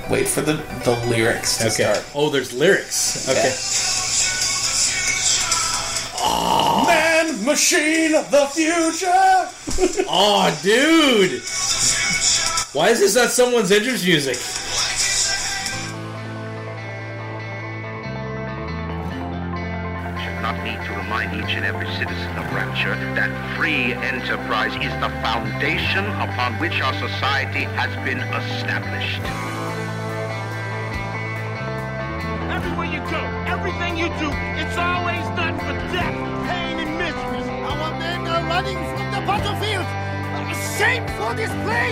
Wait for the lyrics to start. Oh, there's lyrics. Okay. Oh. Man, machine, the future. Oh, dude. Why is this not someone's entrance music? Should not need to remind each and every citizen of Rapture that free enterprise is the foundation upon which our society has been established. Everywhere you go, everything you do, it's always nothing but death, pain, and misery. Our men are running from the battlefield. A shameful display!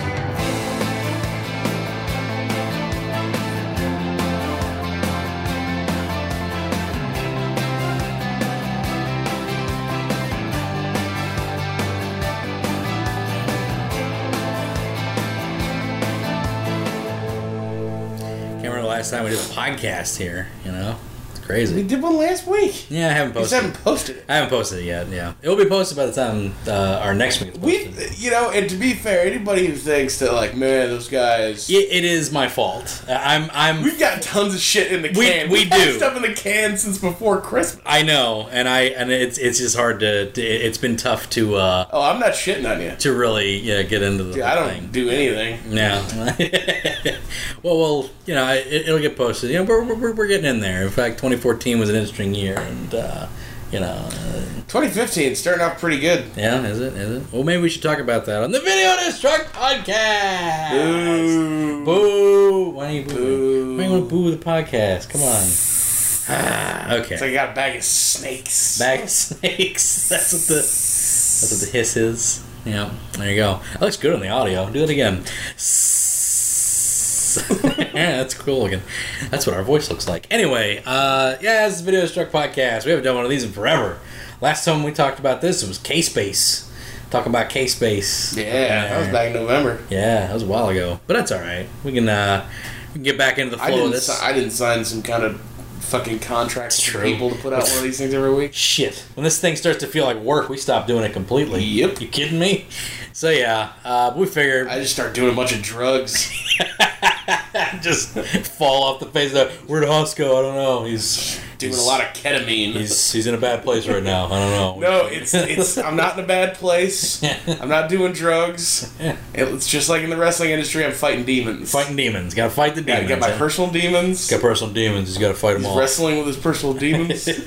Last time we did a podcast here, you know, it's We crazy. did one last week. Yeah, I haven't You just posted. haven't posted it. I haven't posted it yet. Yeah, it'll be posted by the time our next week is posted. And to be fair, anybody who thinks that, like, man, those guys... It is my fault. We've got tons of shit in the can. We We've had do. stuff in the can since before Christmas. I know, and it's just hard to. It's been tough to Oh, I'm not shitting on you. really get into the Dude, I don't thing. do anything. Yeah. well, you know, it'll get posted. You know, we're getting in there. In fact, 2014 was an interesting year, and you know. 2015 starting off pretty good. Yeah, is it? Well, maybe we should talk about that on the Video Destruct podcast. Boo. Boo! Why do you boo? Boo. Why do you want to boo the podcast? Come on. Okay. It's like I got a bag of snakes. Bag of snakes. That's what the hiss is. Yeah, there you go. That looks good on the audio. Do it again. Yeah, that's cool again. That's what our voice looks like. Anyway, yeah, this is Video Destruct podcast. We haven't done one of these in forever. Last time we talked about this, it was K-Space. Talking about K-Space. Yeah, that was back in November. Yeah, that was a while ago. But that's all right. We can get back into the flow of this. I didn't sign some kind of fucking contract It's for true. people to put out one of these things every week. Shit. When this thing starts to feel like work, we stop doing it completely. Yep. You kidding me? So yeah, we figured I just start doing a bunch of drugs. just fall off the face of where'd Haas go? I don't know. He's Doing a lot of ketamine. He's in a bad place right now. I don't know. No, it's I'm not in a bad place. I'm not doing drugs. It's just like in the wrestling industry, I'm fighting demons. Fighting demons. Gotta fight the Gotta demons. get my personal demons. Got personal demons. He's gotta fight them He's all. wrestling with his personal demons. So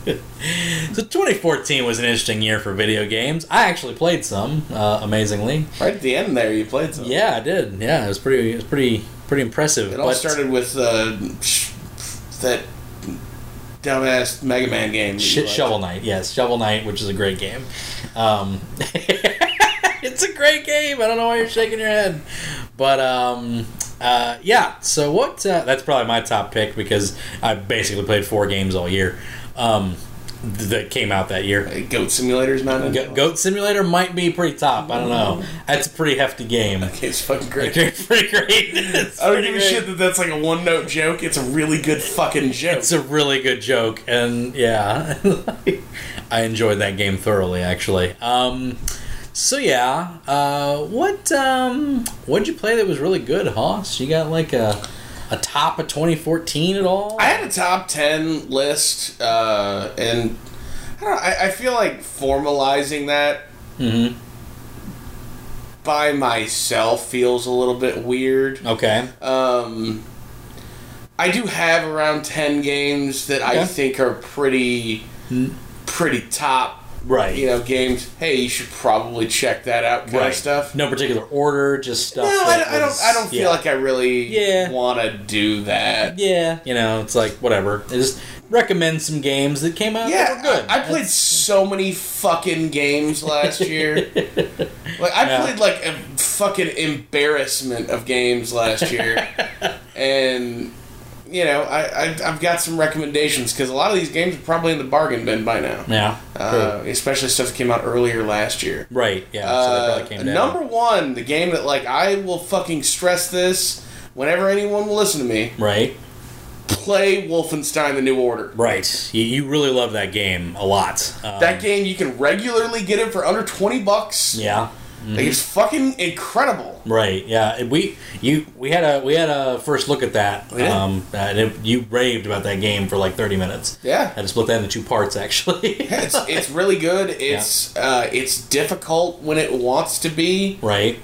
2014 was an interesting year for video games. I actually played some, amazingly. Right at the end there, you played some. Yeah, I did. Yeah, it was pretty impressive. It all started with that dumbass Mega Man game. that you liked. Shovel Knight. Yes, Shovel Knight, which is a great game. It's a great game. I don't know why you're shaking your head, but yeah. So what? That's probably my top pick because I basically played 4 games all year. That came out that year. Goat Simulator's not in it. Goat Simulator might be pretty top. I don't know. That's a pretty hefty game. Okay, it's fucking great. It's pretty great. I don't give a shit that that's like a one-note joke. It's a really good fucking joke. It's a really good joke, and yeah, I enjoyed that game thoroughly, actually. So yeah, what'd you play that was really good, Hoss? You got like a top of 2014 at all? I had a top 10 list, and I don't know, I feel like formalizing that by myself feels a little bit weird. Okay. I do have around 10 games that I think are pretty top. Right. You know, games. Hey, you should probably check that out. Kind of stuff. No particular order, just stuff. No, that I don't feel like I really Yeah. want to do that. Yeah, you know, it's like whatever. I just recommend some games that came out that were good. I played so many fucking games last year. Like I played like a fucking embarrassment of games last year, and you know I've got some recommendations because a lot of these games are probably in the bargain bin by now. Yeah, especially stuff that came out earlier last year. Right. Yeah. So that probably came down. Number one, the game that like I will fucking stress this whenever anyone will listen to me. Right. Play Wolfenstein: The New Order. Right. You really love that game a lot. That game you can regularly get it for under $20. Yeah. Like, it's fucking incredible. Right. Yeah. We had a first look at that. And you raved about that game for like 30 minutes. Yeah. I had to split that into 2 parts actually. Yeah, it's really good. It's difficult when it wants to be. Right.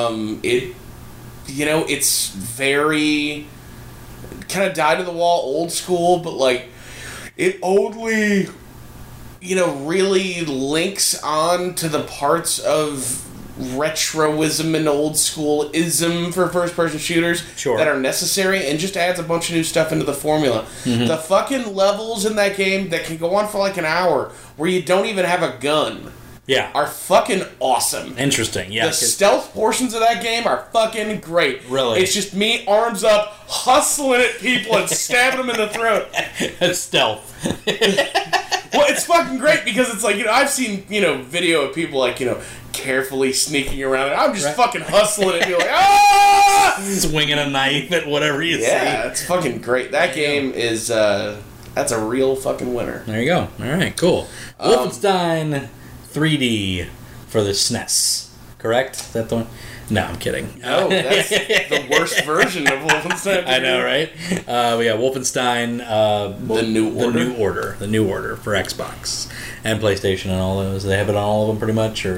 It's very kind of die to the wall old school, but like it only really links on to the parts of retroism and old schoolism for first person shooters that are necessary, and just adds a bunch of new stuff into the formula. The fucking levels in that game that can go on for like an hour where you don't even have a gun are fucking awesome. Interesting. Yeah, the stealth portions of that game are fucking great. Really, it's just me arms up hustling at people and stabbing them in the throat. That's stealth. Well, it's fucking great because it's like, I've seen, video of people like, carefully sneaking around, and I'm just fucking hustling and be like, ah! Swinging a knife at whatever you see. Yeah, it's fucking great. That game is, that's a real fucking winner. There you go. All right, cool. Wolfenstein 3D for the SNES, correct? Is that the one? No, I'm kidding. No, that's the worst version of Wolfenstein 3D. I know, right? Wolfenstein The New Order for Xbox and PlayStation and all those. They have it on all of them pretty much, or it's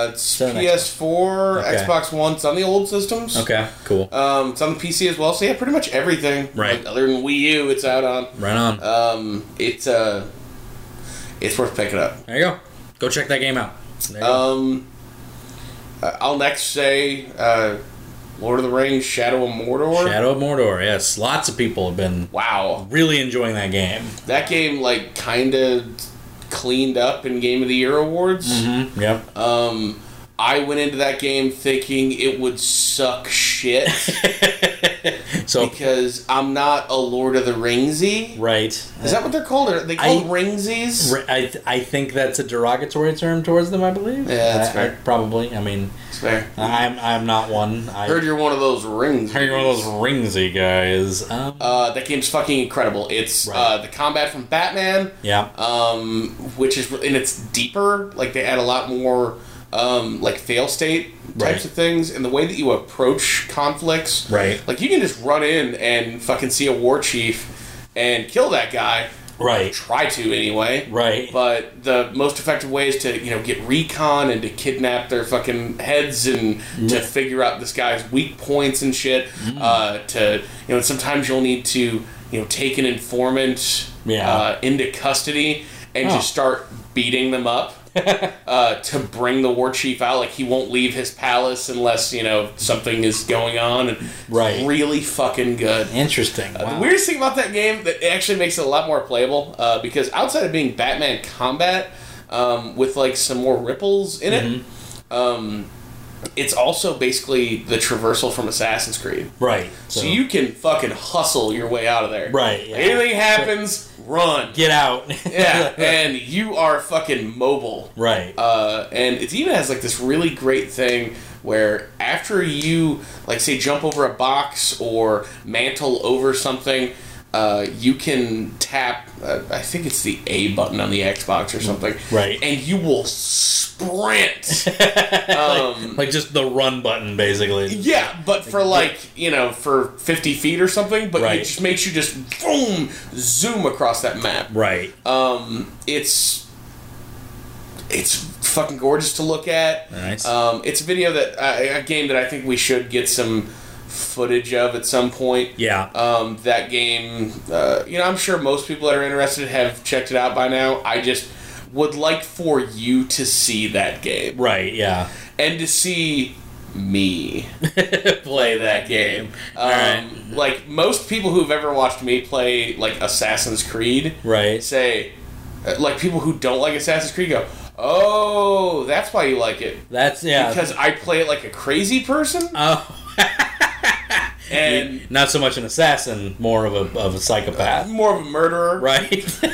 PS4, Xbox One. It's on the old systems. Okay, cool. It's on the PC as well. So yeah, pretty much everything. Right. Like, other than Wii U, it's out on. Right on. It's worth picking up. There you go. Go check that game out. I'll next say Lord of the Rings, Shadow of Mordor. Shadow of Mordor, yes. Lots of people have been really enjoying that game. That game, like, kind of cleaned up in Game of the Year awards. Mm-hmm. Yep. I went into that game thinking it would suck shit. Because I'm not a Lord of the Ringsy. Right. Is that what they're called? Are they called Ringsies? I think that's a derogatory term towards them, I believe. Yeah, that's fair. Probably. I mean, it's fair. I'm not one. I heard you're one of those Ringsies. Heard you're one of those Ringsy guys. That game's fucking incredible. It's the combat from Batman. Yeah. Which is, and it's deeper. Like, they add a lot more like fail state types of things, and the way that you approach conflicts. Right. Like, you can just run in and fucking see a war chief and kill that guy. Right. Try to anyway. Right. But the most effective way is to, get recon and to kidnap their fucking heads and to figure out this guy's weak points and shit. Sometimes you'll need to, take an informant into custody and just start beating them up. To bring the war chief out. Like, he won't leave his palace unless, something is going on. And right. Really fucking good. Interesting. Wow. The weirdest thing about that game that actually makes it a lot more playable, because outside of being Batman combat, with, like, some more ripples in it, it's also basically the traversal from Assassin's Creed. Right. So you can fucking hustle your way out of there. Right. Yeah. Anything happens, run. Get out. Yeah, and you are fucking mobile. Right. And it even has, like, this really great thing where after you, like, say, jump over a box or mantle over something, you can tap, I think it's the A button on the Xbox or something. Right. And you will sprint. like just the run button, basically. Yeah, but for, like, for 50 feet or something, but right. it just makes you just, boom, zoom across that map. Right. It's fucking gorgeous to look at. Nice. It's a video a game that I think we should get some footage of at some point. Yeah. That game, I'm sure most people that are interested have checked it out by now. I just would like for you to see that game. Right, yeah. And to see me play that game. Right. Like, most people who've ever watched me play, like, Assassin's Creed right. say, like, people who don't like Assassin's Creed go, oh, that's why you like it. That's, yeah. Because I play it like a crazy person. Oh. And not so much an assassin, more of a psychopath. More of a murderer. Right.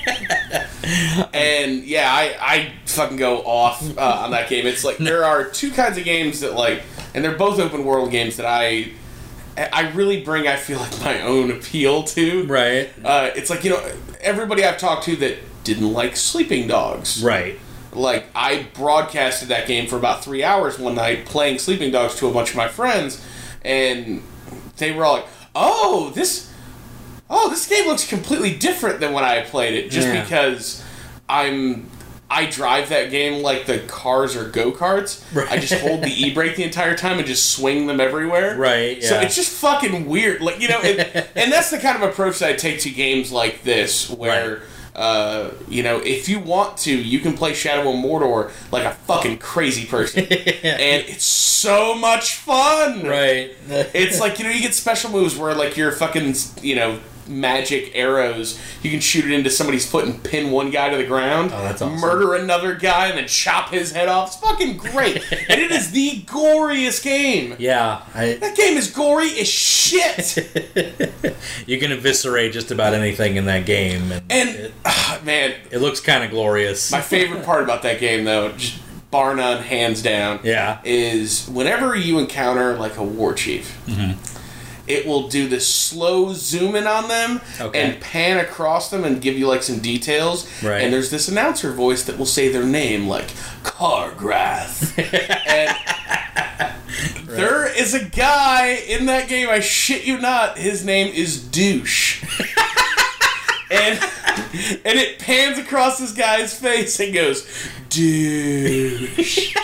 And, yeah, I fucking go off on that game. It's like, there are two kinds of games that, like, and they're both open world games that I really bring, I feel like, my own appeal to. Right. It's like, everybody I've talked to that didn't like Sleeping Dogs. Right. like, I broadcasted that game for about 3 hours one night playing Sleeping Dogs to a bunch of my friends, and they were all like, this game looks completely different than when I played it, just because I drive that game like the cars are go-karts. Right. I just hold the e-brake the entire time and just swing them everywhere. Right, yeah. So it's just fucking weird. Like, and that's the kind of approach that I take to games like this, where, if you want to, you can play Shadow of Mordor like a fucking crazy person. And it's so much fun! Right. It's like, you get special moves where, like, you're fucking, magic arrows, you can shoot it into somebody's foot and pin one guy to the ground, that's awesome. Murder another guy and then chop his head off. It's fucking great. And it is the goriest game. Yeah. That game is gory as shit. You can eviscerate just about anything in that game. And man, it looks kind of glorious. My favorite part about that game, though, just bar none, hands down, is whenever you encounter, like, a war chief, it will do this slow zoom in on them and pan across them and give you, like, some details. Right. And there's this announcer voice that will say their name, like, Kargrath. And there is a guy in that game, I shit you not, his name is Douche. and it pans across this guy's face and goes, Douche.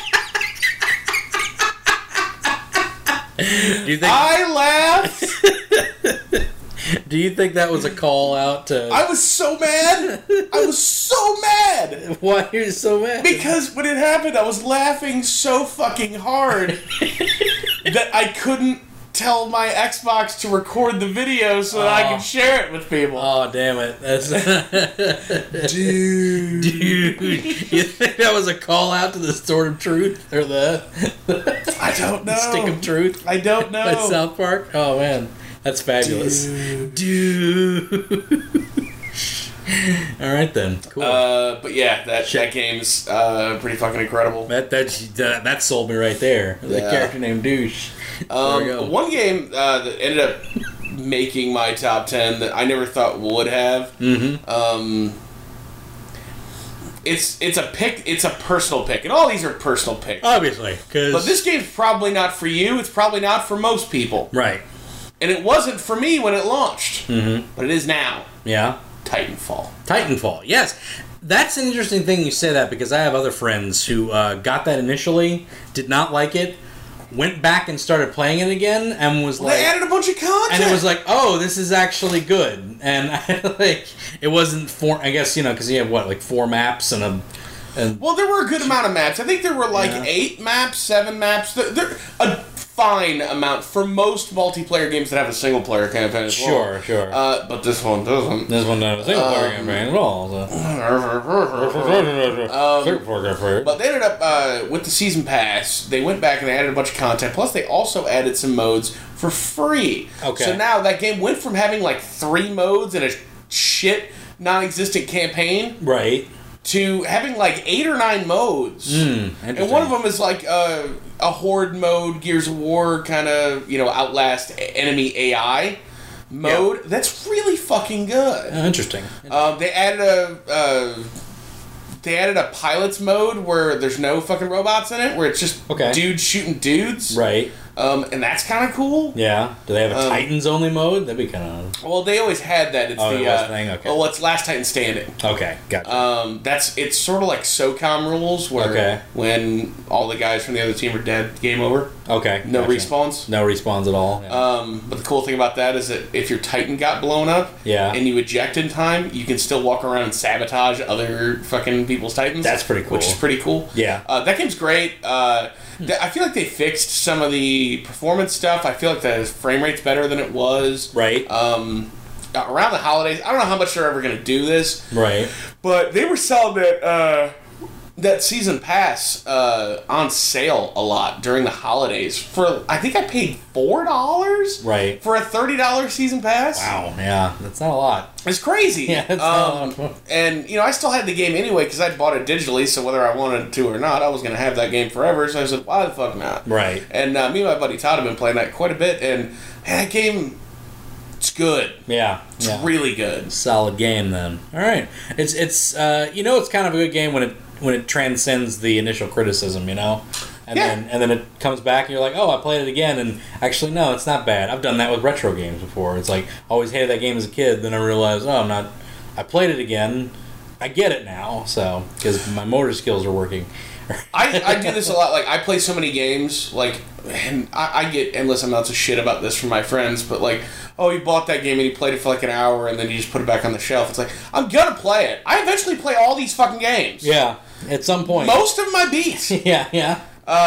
I laughed. Do you think that was a call out to... I was so mad. Why are you so mad? Because when it happened, I was laughing so fucking hard that I couldn't tell my Xbox to record the video so that I could share it with people. Oh, damn it. That's... Dude. You think that was a call out to the Sword of Truth? Or the... I don't know. Stick of Truth? I don't know. At South Park? Oh, man. That's fabulous. Dude. All right, then. Cool. But yeah, that game's pretty fucking incredible. That sold me right there. The character named Douche. One game that ended up making my top 10 that I never thought would have. It's a pick. It's a personal pick, and all these are personal picks. Obviously, but this game's probably not for you. It's probably not for most people. Right. And it wasn't for me when it launched. But it is now. Yeah. Titanfall. Yes. That's an interesting thing you say that, because I have other friends who got that initially, did not like it, went back and started playing it again, and was like... They added a bunch of content! And it was like, oh, this is actually good. And it wasn't I guess, because you have, 4 maps and a... Well, there were a good amount of maps. I think there were 8 maps, 7 maps. They're a fine amount for most multiplayer games that have a single player campaign as well. Sure. But this one doesn't. This one doesn't have a single player campaign at all. But they ended up, with the season pass, they went back and they added a bunch of content. Plus, they also added some modes for free. Okay. So now that game went from having 3 modes and a shit non-existent campaign. Right. To having 8 or 9 modes. And one of them is a horde mode, Gears of War kind of, Outlast enemy AI mode. Yeah. That's really fucking good. Interesting. They added a pilots mode where there's no fucking robots in it, where it's just dudes shooting dudes. Right. And that's kind of cool. Yeah. Do they have a Titans only mode? That'd be kind of... Well, they always had that. It's the thing. Okay. Well, it's Last Titan Standing. Okay, gotcha. It's sort of like SOCOM rules, where when all the guys from the other team are dead, game over. Okay. No respawns. No respawns at all. Yeah. But the cool thing about that is that if your Titan got blown up, and you eject in time, you can still walk around and sabotage other fucking people's Titans. That's pretty cool. Which is pretty cool. Yeah. That game's great. I feel like they fixed some of the performance stuff. I feel like the frame rate's better than it was. Right. Around the holidays, I don't know how much they're ever going to do this. Right. But they were selling that season pass on sale a lot during the holidays. I think I paid $4 for a $30 season pass. Wow, yeah, that's not a lot. It's crazy. Yeah, it's not a lot. And I still had the game anyway because I bought it digitally, so whether I wanted to or not, I was going to have that game forever. So I said, why the fuck not? Right. And me and my buddy Todd have been playing that quite a bit, and that game, it's good. Yeah. It's really good. Solid game then. All right. It's it's kind of a good game when it it transcends the initial criticism, and Yeah. then it comes back and you're like, oh, I played it again, and actually no, it's not bad. I've done that with retro games before. It's like I always hated that game as a kid, then I realized, I played it again, I get it now, so because my motor skills are working. I do this a lot. Like, I play so many games, like, and I get endless amounts of shit about this from my friends, but like, oh, you bought that game and you played it for like an hour and then you just put it back on the shelf. It's like, I'm gonna play it. I eventually play all these fucking games. Yeah, at some point. Most of my beats. Yeah.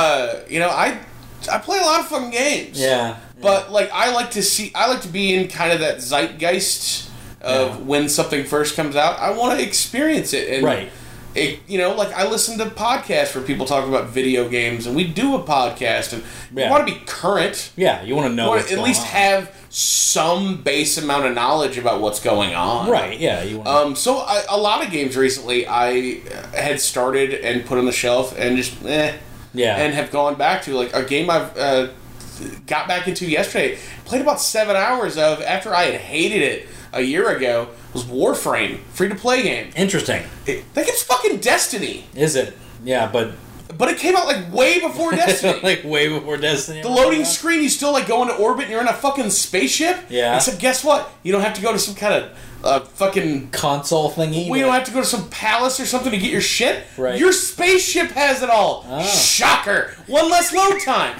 I play a lot of fucking games. Yeah. But like, I like to be in kind of that zeitgeist of when something first comes out. I want to experience it. And Right. Like, I listen to podcasts where people talk about video games, and we do a podcast, and you want to be current. Yeah, you want to know You want what's to at going least on. have some base amount of knowledge about what's going on. Right, yeah. You want A lot of games recently I had started and put on the shelf and just yeah. and have gone back to. Like, a game I've got back into yesterday, played about 7 hours of after I had hated it a year ago, was Warframe, free-to-play game. Interesting. That game's fucking Destiny. Is it? Yeah, but But it came out like way before Destiny. like way before Destiny. The loading screen, you still like go into orbit and you're in a fucking spaceship. Yeah. Except guess what? You don't have to go to some kind of fucking... console thingy. We don't have to go to some palace or something to get your shit. Right. Your spaceship has it all. Oh. Shocker. One less load time.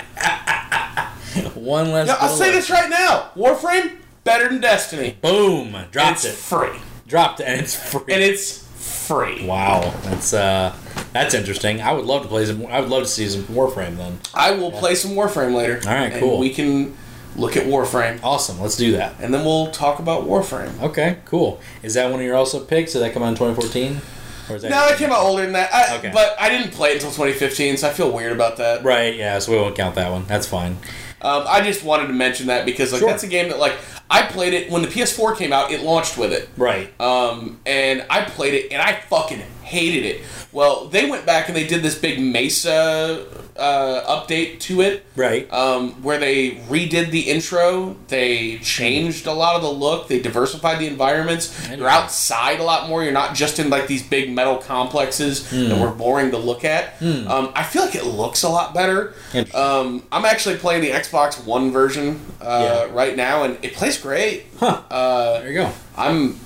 One less. Now, I'll say this right now. Warframe, better than Destiny. Boom. And Dropped it's it. free. Dropped it, and it's free. And it's free. wow. That's interesting. I would love to play some. I would love to see some Warframe then. I will play some Warframe later. All right, and cool. we can look at Warframe. Awesome. Let's do that. And then we'll talk about Warframe. Okay. Cool. Is that one of your also picks? Did that come out in 2014? Or is that No, it came out older than that. Okay. But I didn't play it until 2015, so I feel weird about that. Right. Yeah. So we won't count that one. That's fine. I just wanted to mention that because like Sure. that's a game that like I played it when the PS4 came out. It launched with it. Right. And I played it, and I fucking hated it. Well, they went back and they did this big Mesa update to it. Right. Where they redid the intro. They changed a lot of the look. They diversified the environments. You're outside a lot more. You're not just in like these big metal complexes that were boring to look at. I feel like it looks a lot better. Interesting. I'm actually playing the Xbox One version Yeah. right now, and it plays great. Huh. There you go. I'm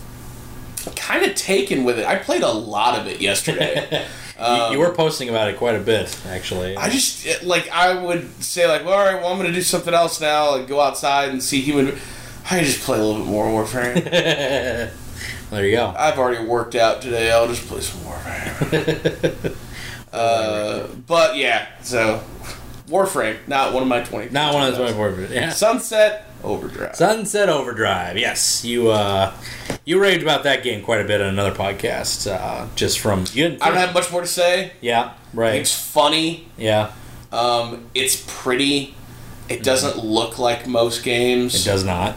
kind of taken with it. I played a lot of it yesterday. You were posting about it quite a bit, actually. I just, like, I would say, like, well, all right, well, I'm going to do something else now, like, go outside and see human... I just play a little bit more Warframe. There you go. I've already worked out today. I'll just play some Warframe. But, yeah, so... Warframe, not one of my 20. Not one of the 24. Yeah. Sunset Overdrive. Sunset Overdrive. Yes, you raved about that game quite a bit on another podcast. Just from you didn't. I don't have much more to say. Yeah. Right. It's funny. Yeah. It's pretty. It doesn't look like most games. It does not.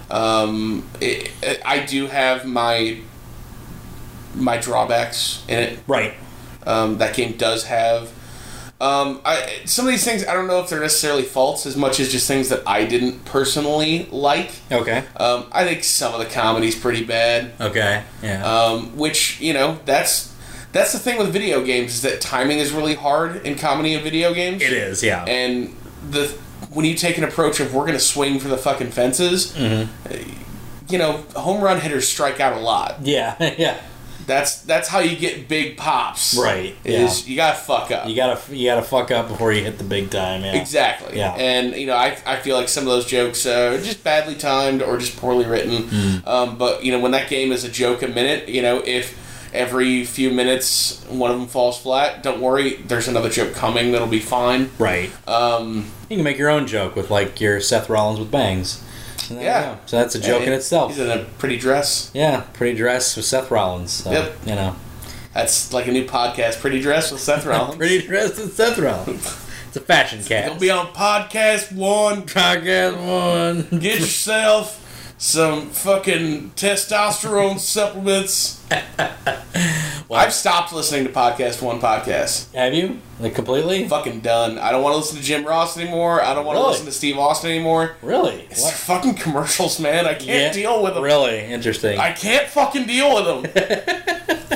I do have my drawbacks in it. Right. That game does have. Some of these things, I don't know if they're necessarily faults as much as just things that I didn't personally like. Okay. I think some of the comedy's pretty bad. Okay. Yeah. Which, that's the thing with video games, is that timing is really hard in comedy and video games. It is. Yeah. And when you take an approach of we're going to swing for the fucking fences, home run hitters strike out a lot. Yeah. Yeah. That's how you get big pops. Right. Is you gotta fuck up. You gotta fuck up before you hit the big time. Yeah. Exactly. Yeah. And I feel like some of those jokes are just badly timed or just poorly written. But when that game is a joke a minute, if every few minutes one of them falls flat, don't worry, there's another joke coming that'll be fine. Right. You can make your own joke with like your Seth Rollins with bangs. Yeah. So that's a joke in itself. He's in a pretty dress. Yeah, pretty dress with Seth Rollins. So, Yep. That's like a new podcast, Pretty Dress with Seth Rollins. Pretty dress with Seth Rollins. It's a fashion cast. It'll be on Podcast One. Podcast One. Get yourself some fucking testosterone supplements. I've stopped listening to Podcast One podcasts. Have you? Like completely? Fucking done. I don't want to listen to Jim Ross anymore. I don't want to listen to Steve Austin anymore. Really? It's fucking commercials, man. I can't deal with them. Really? Interesting. I can't fucking deal with them.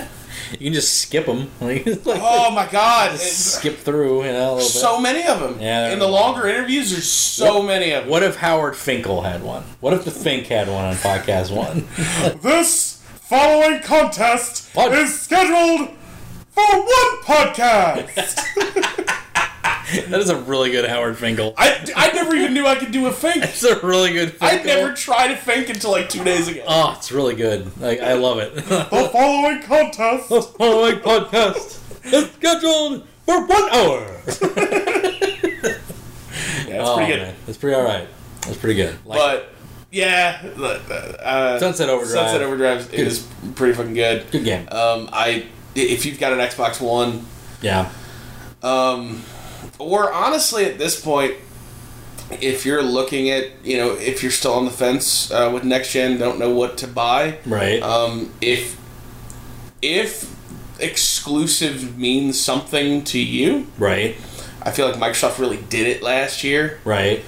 You can just skip them. Oh my god! Skip through, a little bit. So many of them. Yeah. In the longer interviews, there's so many of them. What if Howard Finkel had one? What if the Fink had one on Podcast One? This following contest is scheduled for one podcast. That is a really good Howard Finkel. I never even knew I could do a Fink. It's a really good Finkel. I never tried a Fink until like 2 days ago. Oh, it's really good. I love it. The following contest. The following podcast is scheduled for 1 hour. Yeah, it's pretty good. Man. It's pretty alright. It's pretty good. But, yeah. Sunset Overdrive. Sunset Overdrive is pretty fucking good. Good game. If you've got an Xbox One. Yeah. Or honestly, at this point, if you're looking at, if you're still on the fence with next gen, don't know what to buy. Right. If exclusive means something to you, right. I feel like Microsoft really did it last year. Right.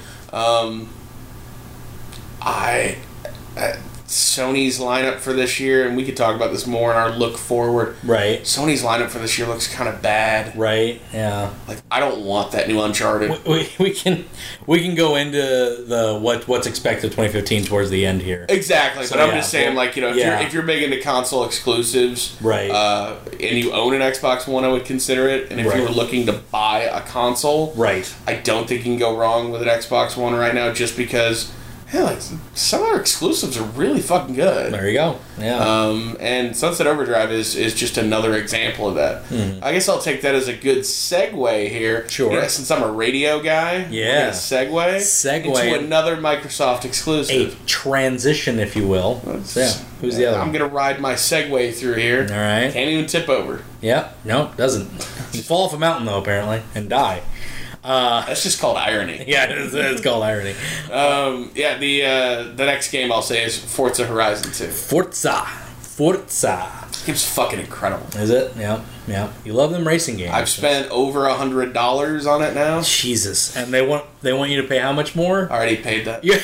Sony's lineup for this year, and we could talk about this more in our look forward. Right. Sony's lineup for this year looks kind of bad. Right. Yeah. Like, I don't want that new Uncharted. We can go into the what's expected 2015 towards the end here. Exactly, So, but I'm just saying, if you're big into console exclusives, right, and you own an Xbox One, I would consider it. And if you were looking to buy a console, right, I don't think you can go wrong with an Xbox One right now, just because. Hell, some of our exclusives are really fucking good. There you go. Yeah. And Sunset Overdrive is just another example of that. Mm-hmm. I guess I'll take that as a good segue here. Sure. Since I'm a radio guy, yeah. Segue into another Microsoft exclusive. A transition, if you will. Who's the other one? I'm going to ride my Segway through here. All right. Can't even tip over. Yeah. No, doesn't. You fall off a mountain, though, apparently, and die. That's just called irony. Yeah, it's called irony. The next game I'll say is Forza Horizon 2. Forza. This game's fucking incredible. Is it? Yeah. You love them racing games. I've spent over $100 on it now. Jesus, and they want you to pay how much more? I already paid that. Yeah.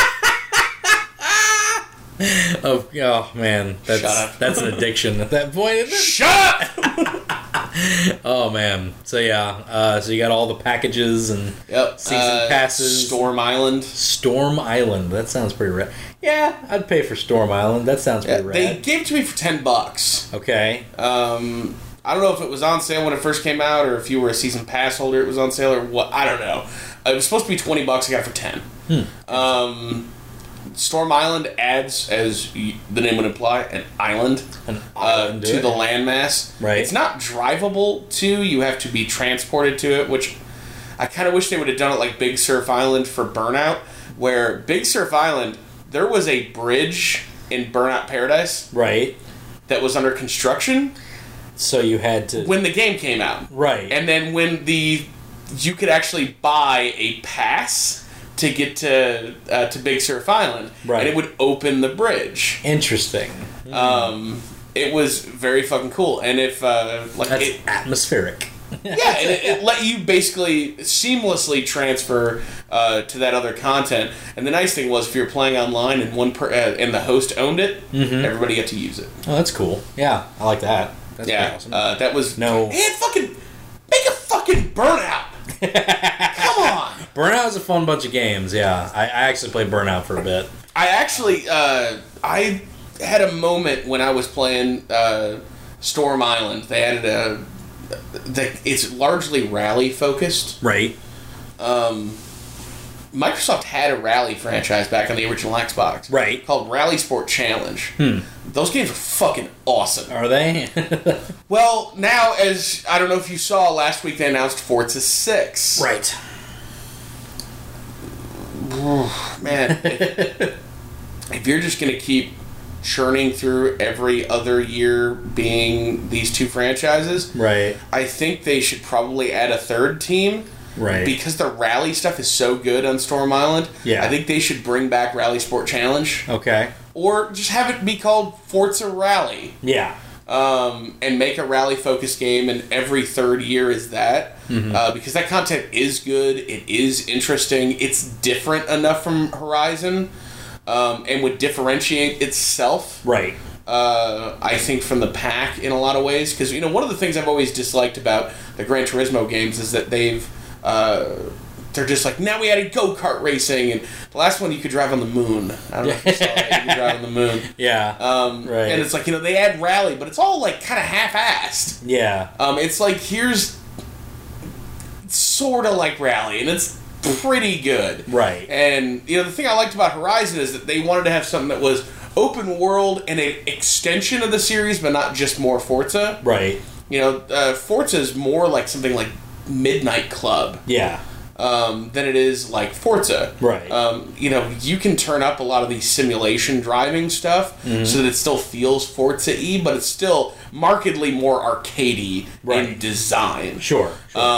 Oh man, Shut up. That's an addiction at that point, isn't it? Shut up! Oh man, so yeah, so you got all the packages and season passes. Storm Island. That sounds pretty rad. Yeah, I'd pay for Storm Island. That sounds pretty rad. They gave it to me for $10. Okay. I don't know if it was on sale when it first came out, or if you were a season pass holder, it was on sale, or what. I don't know. It was supposed to be $20. I got it for $10. Storm Island adds, as the name would imply, an island to the landmass. Right. It's not drivable to. You have to be transported to it, which I kind of wish they would have done it like Big Surf Island for Burnout, where Big Surf Island, there was a bridge in Burnout Paradise. Right. That was under construction. So you had to... When the game came out. Right. And then when you could actually buy a pass to get to Big Surf Island, right, and it would open the bridge. Interesting. It was very fucking cool, and if that's atmospheric. Yeah, and it let you basically seamlessly transfer to that other content. And the nice thing was, if you're playing online and and the host owned it, everybody got to use it. Oh, that's cool. Yeah, I like that. That's awesome. That was make a fucking Burnout. Come on. Burnout is a fun bunch of games. Yeah, I actually played Burnout for a bit. I actually I had a moment when I was playing Storm Island. They added it's largely rally focused. Right. Microsoft had a rally franchise back on the original Xbox. Right. Called Rally Sport Challenge. Those games are fucking awesome. Are they? Well, now, as I don't know if you saw last week, they announced Forza 6. Right. Man, if you're just going to keep churning through every other year being these two franchises, right, I think they should probably add a third team. Right. Because the rally stuff is so good on Storm Island. Yeah. I think they should bring back Rally Sport Challenge. Okay. Or just have it be called Forza Rally. Yeah. And make a rally-focused game, and every third year is that. Because that content is good, it is interesting, it's different enough from Horizon, and would differentiate itself. Right. I think, from the pack in a lot of ways. Because, one of the things I've always disliked about the Gran Turismo games is that they're just like, now we added go-kart racing, and the last one you could drive on the moon. I don't know if you saw that. You could drive on the moon. Yeah. Right. And it's like, they add rally, but it's all like kind of half-assed. Yeah. It's like, here's sort of like rally, and it's pretty good. Right. And, the thing I liked about Horizon is that they wanted to have something that was open world and an extension of the series, but not just more Forza. Right. Forza is more like something like Midnight Club. Yeah. Than it is like Forza. Right. You can turn up a lot of these simulation driving stuff so that it still feels Forza-y, but it's still markedly more arcadey in design. Sure.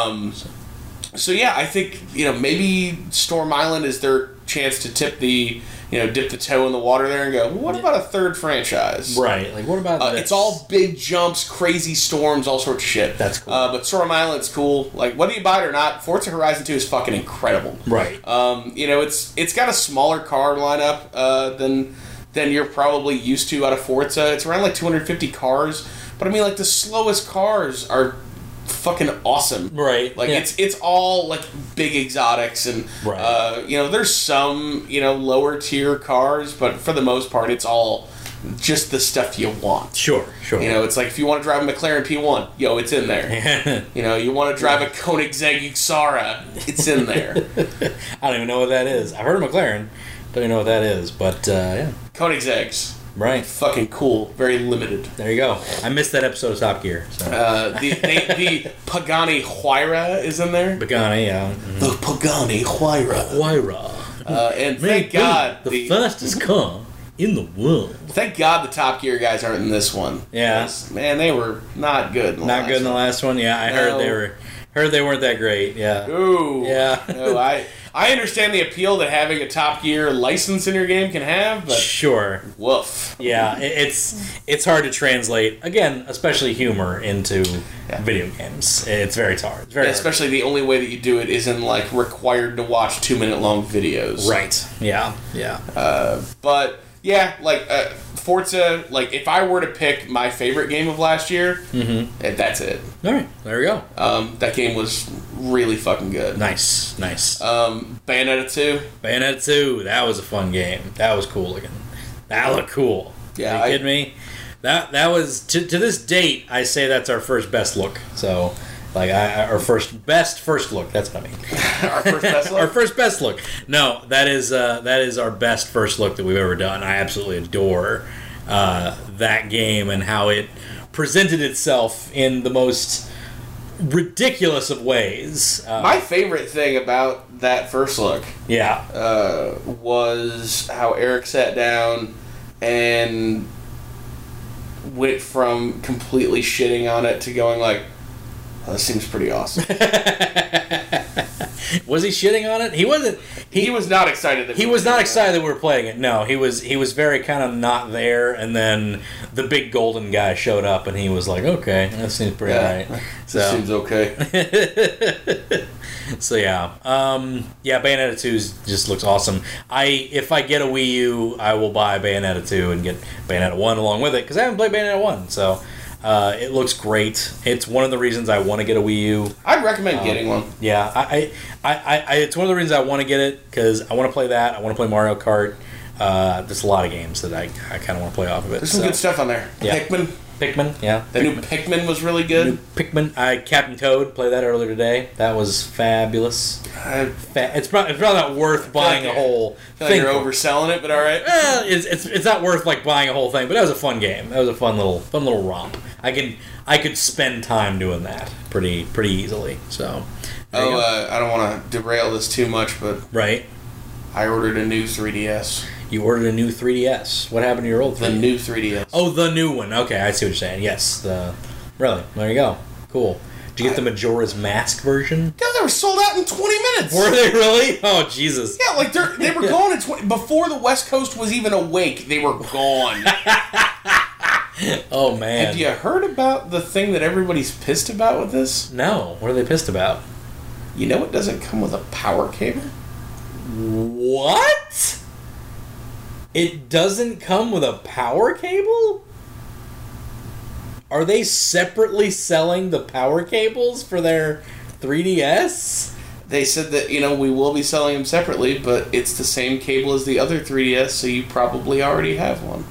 So yeah, I think, maybe Storm Island is their chance to dip the toe in the water there and go, well, what about a third franchise? Right. Like, what about this? It's all big jumps, crazy storms, all sorts of shit. That's cool. But Storm Island's cool. Like, whether you buy it or not, Forza Horizon 2 is fucking incredible. Right. It's got a smaller car lineup than you're probably used to out of Forza. It's around like 250 cars. But I mean, like, the slowest cars are fucking awesome. Right. Like, it's all like big exotics, and there's some lower tier cars, but for the most part it's all just the stuff you want. Sure. It's like, if you want to drive a McLaren P1, it's in there. You want to drive a Koenigsegg Xara, it's in there. I don't even know what that is. I've heard of McLaren, don't even know what that is, but yeah. Koenigsegg's. Right. Fucking cool. Very limited. There you go. I missed that episode of Top Gear. So. The Pagani Huayra is in there. Pagani, yeah. The Pagani Huayra. And thank God the fastest car in the world. Thank God the Top Gear guys aren't in this one. Yeah. Man, they were not good. Not good in the last one. Yeah, I heard they weren't that great. Yeah. Ooh. Yeah. No, I understand the appeal that having a Top Gear license in your game can have, but sure. Woof. Yeah, it's hard to translate, again, especially humor into video games. It's very hard. It's very especially the only way that you do it is in like required to watch 2-minute long videos. Right. Yeah. But yeah, like Forza, like if I were to pick my favorite game of last year, that's it. All right, there we go. That game was really fucking good. Nice. Bayonetta 2. Bayonetta 2, that was a fun game. That was cool looking. That looked cool. Yeah, Are you kidding me? That was, to this date, I say that's our first best look. So, like, our first look. That's what I mean. Our first best look? Our first best look. No, that is our best first look that we've ever done. I absolutely adore that game and how it presented itself in the most ridiculous of ways. My favorite thing about that first look was how Eric sat down and went from completely shitting on it to going like, oh, this seems pretty awesome. Was he shitting on it? He wasn't. He was not excited. He was not excited that we were playing it. No, he was very kind of not there. And then the big golden guy showed up, and he was like, "Okay, that seems pretty alright." This seems okay. So yeah, Bayonetta 2 just looks awesome. If I get a Wii U, I will buy Bayonetta 2 and get Bayonetta 1 along with it because I haven't played Bayonetta 1, so. It looks great. It's one of the reasons I want to get a Wii U. I'd recommend getting one. Yeah, I it's one of the reasons I want to get it because I want to play that. I want to play Mario Kart. There's a lot of games that I kind of want to play off of it. There's some good stuff on there. Yeah. Pikmin, yeah. The new Pikmin was really good. Captain Toad, played that earlier today. That was fabulous. It's probably not worth buying a whole thing. Like you're overselling it, but all right. It's not worth like buying a whole thing, but that was a fun game. That was a fun little romp. I could spend time doing that pretty easily. So. I don't want to derail this too much, but right. I ordered a new 3DS. You ordered a new 3DS. What happened to your old 3DS? The new 3DS. Oh, the new one. Okay, I see what you're saying. Yes. Really? There you go. Cool. Did you get the Majora's Mask version? Yeah, they were sold out in 20 minutes. Were they really? Oh, Jesus. Yeah, like they were gone in 20... Before the West Coast was even awake, they were gone. Oh, man. Have you heard about the thing that everybody's pissed about with this? No. What are they pissed about? You know it doesn't come with a power cable? What? It doesn't come with a power cable? Are they separately selling the power cables for their 3DS? They said that, we will be selling them separately, but it's the same cable as the other 3DS, so you probably already have one.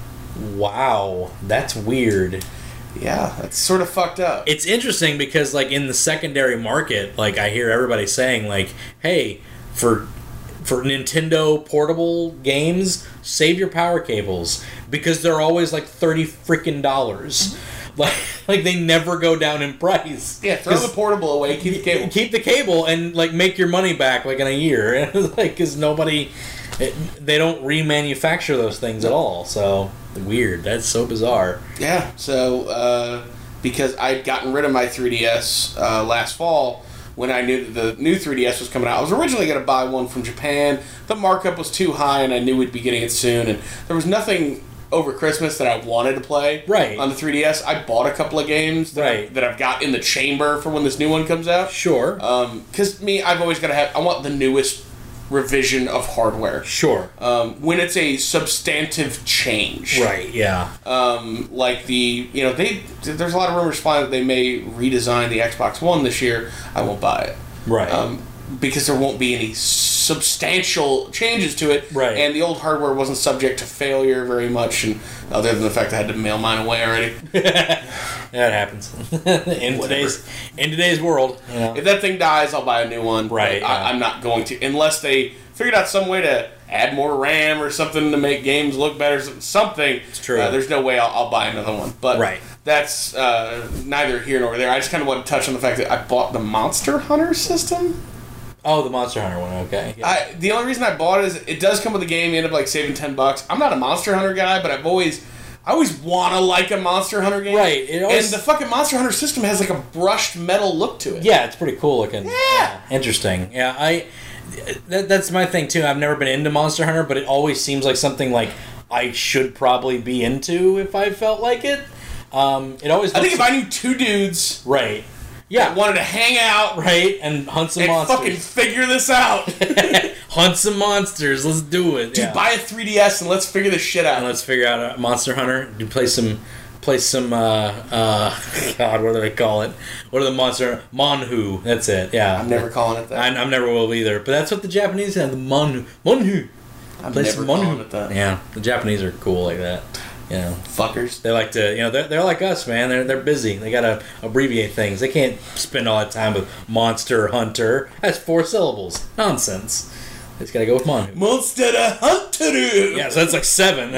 Wow, that's weird. Yeah, that's sort of fucked up. It's interesting because, like, in the secondary market, like, I hear everybody saying, like, hey, for Nintendo portable games, save your power cables because they're always like $30 freaking dollars. Like they never go down in price. Yeah, throw the portable away, keep the cable. Keep the cable and like make your money back like in a year. Like, because they don't remanufacture those things at all. So weird. That's so bizarre. Yeah. So because I'd gotten rid of my 3DS last fall. When I knew that the new 3DS was coming out, I was originally going to buy one from Japan. The markup was too high, and I knew we'd be getting it soon. And there was nothing over Christmas that I wanted to play on the 3DS. I bought a couple of games that I've got in the chamber for when this new one comes out. Sure. Because I've always got to have... I want the newest revision of hardware. Sure. When it's a substantive change. Right, yeah. Like there's a lot of rumors flying that they may redesign the Xbox One this year. I won't buy it. Right. Because there won't be any substantial changes to it. Right. And the old hardware wasn't subject to failure very much, and other than the fact I had to mail mine away already. That happens in today's world. If that thing dies, I'll buy a new one. Right. I'm not going to, unless they figured out some way to add more RAM or something to make games look better. Something. It's true. There's no way I'll buy another one. But that's neither here nor there. I just kind of want to touch on the fact that I bought the Monster Hunter system. Oh, the Monster Hunter one, okay. Yeah. The only reason I bought it is it does come with the game. You end up like saving $10. I'm not a Monster Hunter guy, but I always want to like a Monster Hunter game. Right. And the fucking Monster Hunter system has like a brushed metal look to it. Yeah, it's pretty cool looking. Yeah. Interesting. Yeah, that's my thing too. I've never been into Monster Hunter, but it always seems like something like I should probably be into if I felt like it. It always. I think if I knew two dudes. Right. Yeah, wanted to hang out, right, and hunt some monsters. Fucking figure this out. Hunt some monsters. Let's do it. Dude, buy a 3DS and let's figure this shit out. And let's figure out a Monster Hunter. Play some. God, what do they call it? What are the monster? Monhu. That's it. Yeah. I'm never calling it that. I never will either. But that's what the Japanese have. The Monhu. I'm never calling it that. Yeah, the Japanese are cool like that. Fuckers. They like to, they're like us, man. They're busy. They gotta abbreviate things. They can't spend all that time with Monster Hunter. That's 4 syllables. Nonsense. They just gotta go with Monhu. Monster Hunter. Yeah, so that's like 7.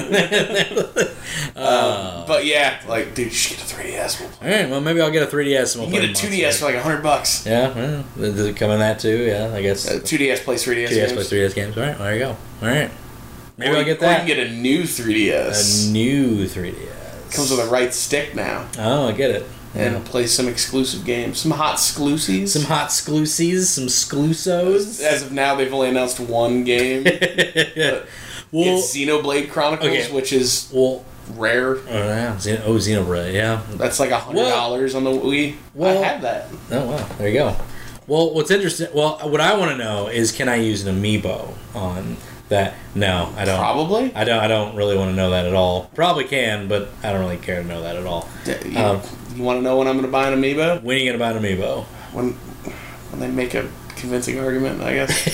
But yeah, like, dude, you should get a 3DS. All right, well, maybe I'll get a 3DS. And you can get a 2DS for like $100. Yeah, well, does it come in that too? Yeah, I guess. 2DS plays 3DS. 2DS plays 3DS games. All right, there you go. All right. Maybe I'll get that. Or you can get a new 3DS. A new 3DS. Comes with a right stick now. Oh, I get it. And play some exclusive games. Some hot exclusives. Some hot exclusives. Some exclusos. As of now, they've only announced one game. It's Xenoblade Chronicles, which is rare. Oh, yeah. Xenoblade, yeah. That's like $100 on the Wii. I have that. Oh, wow. There you go. Well, what's interesting... Well, what I want to know is, can I use an amiibo on... that? No, I don't. Probably? I don't really want to know that at all. Probably can, but I don't really care to know that at all. You want to know when I'm going to buy an amiibo? When are you going to buy an amiibo? When they make a convincing argument, I guess.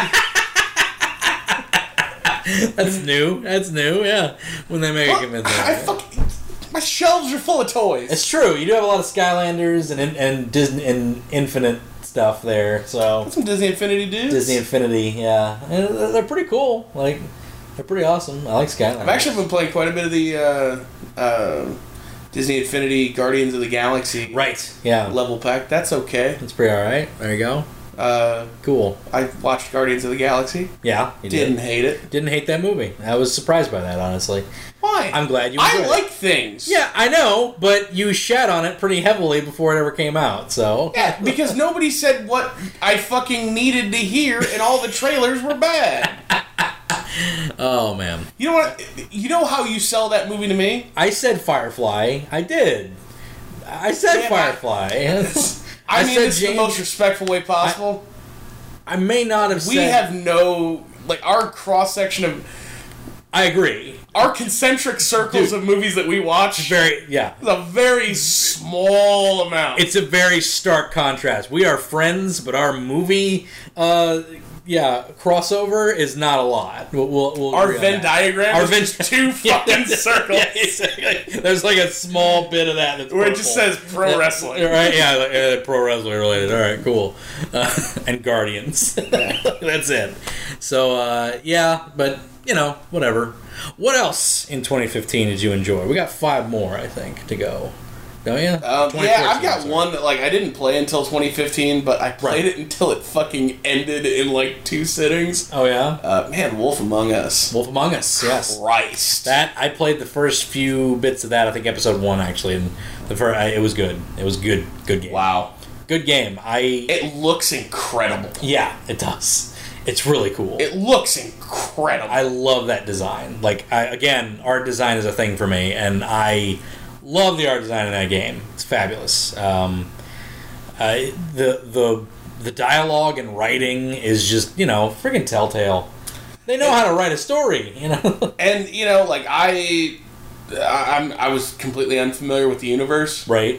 That's new, yeah. When they make a convincing argument. My shelves are full of toys. It's true. You do have a lot of Skylanders and Disney and Infinite stuff there, so some Disney Infinity dudes. Disney Infinity, yeah, and they're pretty cool. Like, they're pretty awesome. I like Skylanders. I've actually been playing quite a bit of the Disney Infinity Guardians of the Galaxy. Right. Yeah. Level pack. That's okay. That's pretty all right. There you go. Cool. I watched Guardians of the Galaxy. Yeah. Didn't hate it. Didn't hate that movie. I was surprised by that, honestly. Why? I'm glad you enjoyed it. I like things. Yeah, I know, but you shat on it pretty heavily before it ever came out, so... Yeah, because nobody said what I fucking needed to hear, and all the trailers were bad. Oh, man. You know what? You know how you sell that movie to me? I said Firefly. I did. I said Firefly. I mean, it's the most respectful way possible. I may not have said... We have no... Like, our cross-section of... I agree. Our concentric circles of movies that we watch Very, yeah. is a very small amount. It's a very stark contrast. We are friends, but our movie, crossover is not a lot. We'll our agree on Venn that. diagram Our is Venn- just two fucking circles. Yeah, exactly. There's like a small bit of that that's Where it just purple. says pro wrestling. Right? Yeah, pro wrestling related. All right, cool. And Guardians. That's it. So, but, whatever. What else in 2015 did you enjoy? We got 5 more, I think, to go. Don't you? Yeah, I've got one that I didn't play until 2015, but I played it until it fucking ended in 2 sittings. Oh yeah, man, Wolf Among Us. Wolf Among Us. Yes, Christ. that I played the first few bits of that. I think episode 1 actually, and it was good. It was good game. Wow, good game. It looks incredible. Yeah, it does. It's really cool. It looks incredible. I love that design. Again, art design is a thing for me, and I love the art design in that game. It's fabulous. The dialogue and writing is just, friggin' Telltale. They know how to write a story, And I was completely unfamiliar with the universe. Right.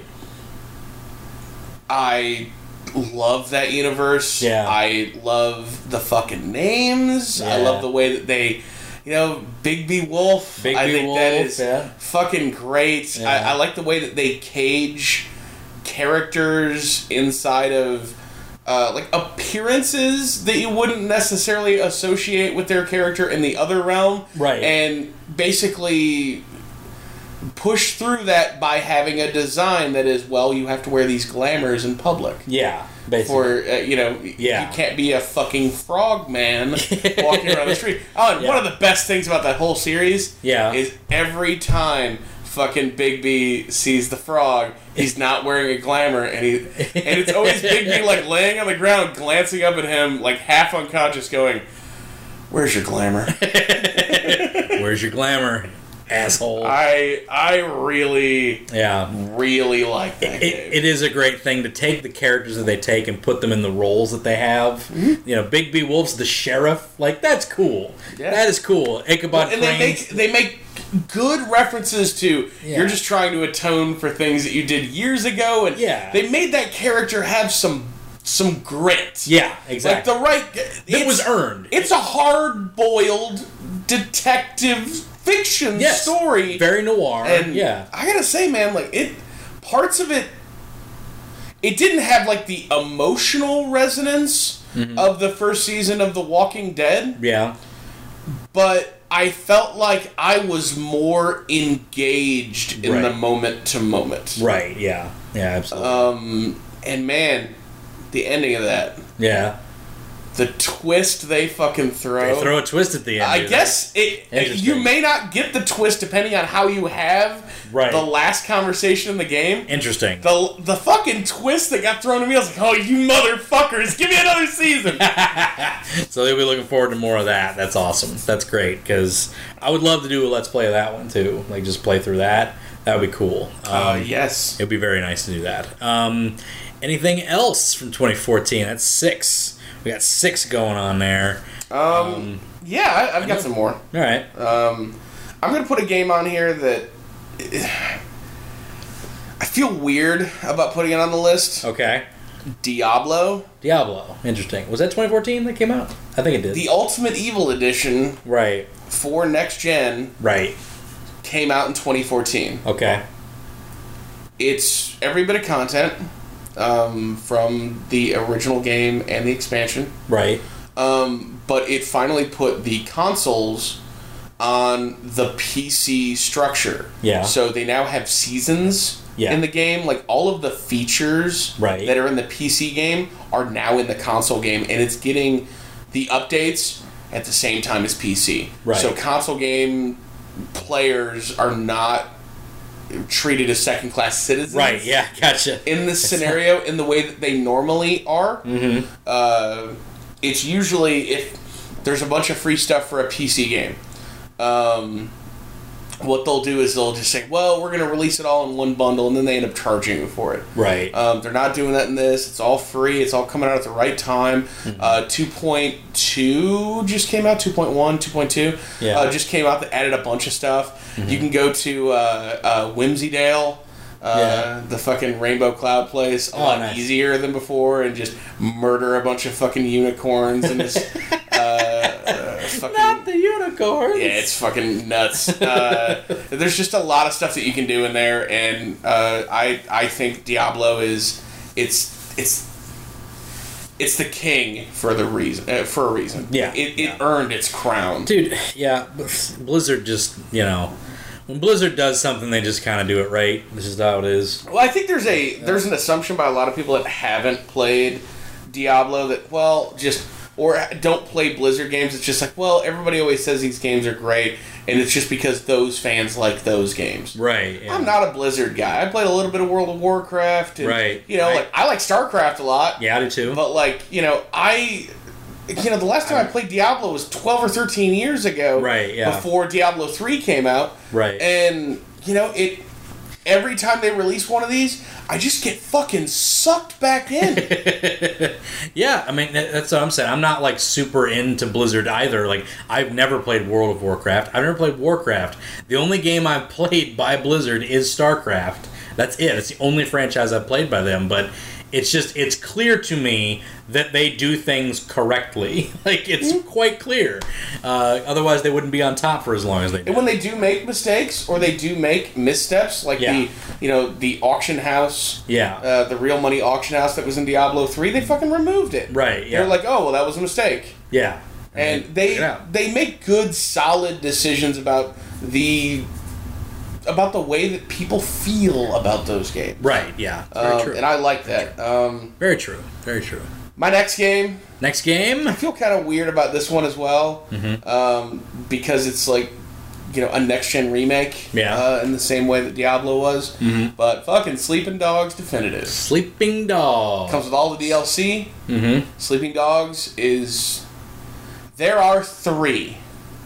I love that universe. Yeah. I love the fucking names. Yeah. I love the way that they, Bigby Wolf. Bigby I think Wolf, that is yeah. fucking great. Yeah. I like the way that they cage characters inside of appearances that you wouldn't necessarily associate with their character in the other realm. Right. And basically push through that by having a design that is, you have to wear these glamours in public. Yeah, basically. Or, you can't be a fucking frog man walking around the street. Oh, and one of the best things about that whole series is every time fucking Bigby sees the frog, he's not wearing a glamour, and it's always Bigby laying on the ground, glancing up at him, half unconscious, going, "Where's your glamour? Where's your glamour, asshole?" I really like that game. It is a great thing to take the characters that they take and put them in the roles that they have. Mm-hmm. Bigby Wolf's the sheriff. That's cool. Yeah. That is cool. Ichabod And Crane's... they make good references to Yeah. you're just trying to atone for things that you did years ago, and they made that character have some grit. Yeah, exactly. It was earned. It's a hard-boiled detective fiction story. Very noir. And I gotta say, man, parts of it didn't have the emotional resonance of the first season of The Walking Dead. Yeah. But I felt like I was more engaged in the moment to moment. Right, yeah. Yeah, absolutely. And man, the ending of that. Yeah. The twist they fucking throw. They throw a twist at the end. I guess you may not get the twist depending on how you have the last conversation in the game. Interesting. The fucking twist that got thrown at me, I was like, oh, you motherfuckers, give me another season. So they'll be looking forward to more of that. That's awesome. That's great, because I would love to do a Let's Play of that one, too. Just play through that. That would be cool. Yes. It would be very nice to do that. Anything else from 2014? That's 6. We got 6 going on there. Yeah, I've got some more. All right. I'm going to put a game on here that I feel weird about putting it on the list. Okay. Diablo. Interesting. Was that 2014 that came out? I think it did. The Ultimate Evil Edition. Right. For next gen. Right. Came out in 2014. Okay. It's every bit of content from the original game and the expansion. Right. But it finally put the consoles on the PC structure. Yeah. So they now have seasons in the game. All of the features that are in the PC game are now in the console game, and it's getting the updates at the same time as PC. Right. So console game players are not treated as second-class citizens. Right, yeah, gotcha. In this scenario, in the way that they normally are. Mm-hmm. It's usually if there's a bunch of free stuff for a PC game. what they'll do is they'll just say, well, we're going to release it all in one bundle, and then they end up charging you for it. Right. They're not doing that in this. It's all free. It's all coming out at the right time. 2.2 just came out. 2.1, 2.2 just came out that added a bunch of stuff. You can go to Whimsydale, the fucking Rainbow Cloud place, a lot easier than before, and just murder a bunch of fucking unicorns and just... fucking, not the unicorns. Yeah, it's fucking nuts. There's just a lot of stuff that you can do in there, and I think Diablo is it's the king for a reason. Yeah, it earned its crown, dude. Yeah, Blizzard just when Blizzard does something, they just kind of do it right. This is how it is. Well, I think there's an assumption by a lot of people that haven't played Diablo that or don't play Blizzard games. It's just like, well, everybody always says these games are great, and it's just because those fans like those games. Right. Yeah. I'm not a Blizzard guy. I played a little bit of World of Warcraft. And, right. I like StarCraft a lot. Yeah, I do too. But, the last time I played Diablo was 12 or 13 years ago. Right, yeah. Before Diablo 3 came out. Right. And, every time they release one of these, I just get fucking sucked back in. Yeah, I mean, that's what I'm saying. I'm not, super into Blizzard either. I've never played World of Warcraft. I've never played Warcraft. The only game I've played by Blizzard is StarCraft. That's it. It's the only franchise I've played by them, but it's clear to me that they do things correctly. It's quite clear. Otherwise, they wouldn't be on top for as long as they do. And when they do make mistakes or they do make missteps, the auction house, the real money auction house that was in Diablo 3, they fucking removed it. Right. Yeah. They're like, oh, well, that was a mistake. Yeah. And they make good, solid decisions about the way that people feel about those games. Right, yeah. Very true. And I like that. Very true. Very true. My next game... I feel kind of weird about this one as well. Mm-hmm. Because it's a next-gen remake. Yeah. In the same way that Diablo was. Mm-hmm. But fucking Sleeping Dogs Definitive. Sleeping Dogs. Comes with all the DLC. Mm-hmm. Sleeping Dogs is... There are 3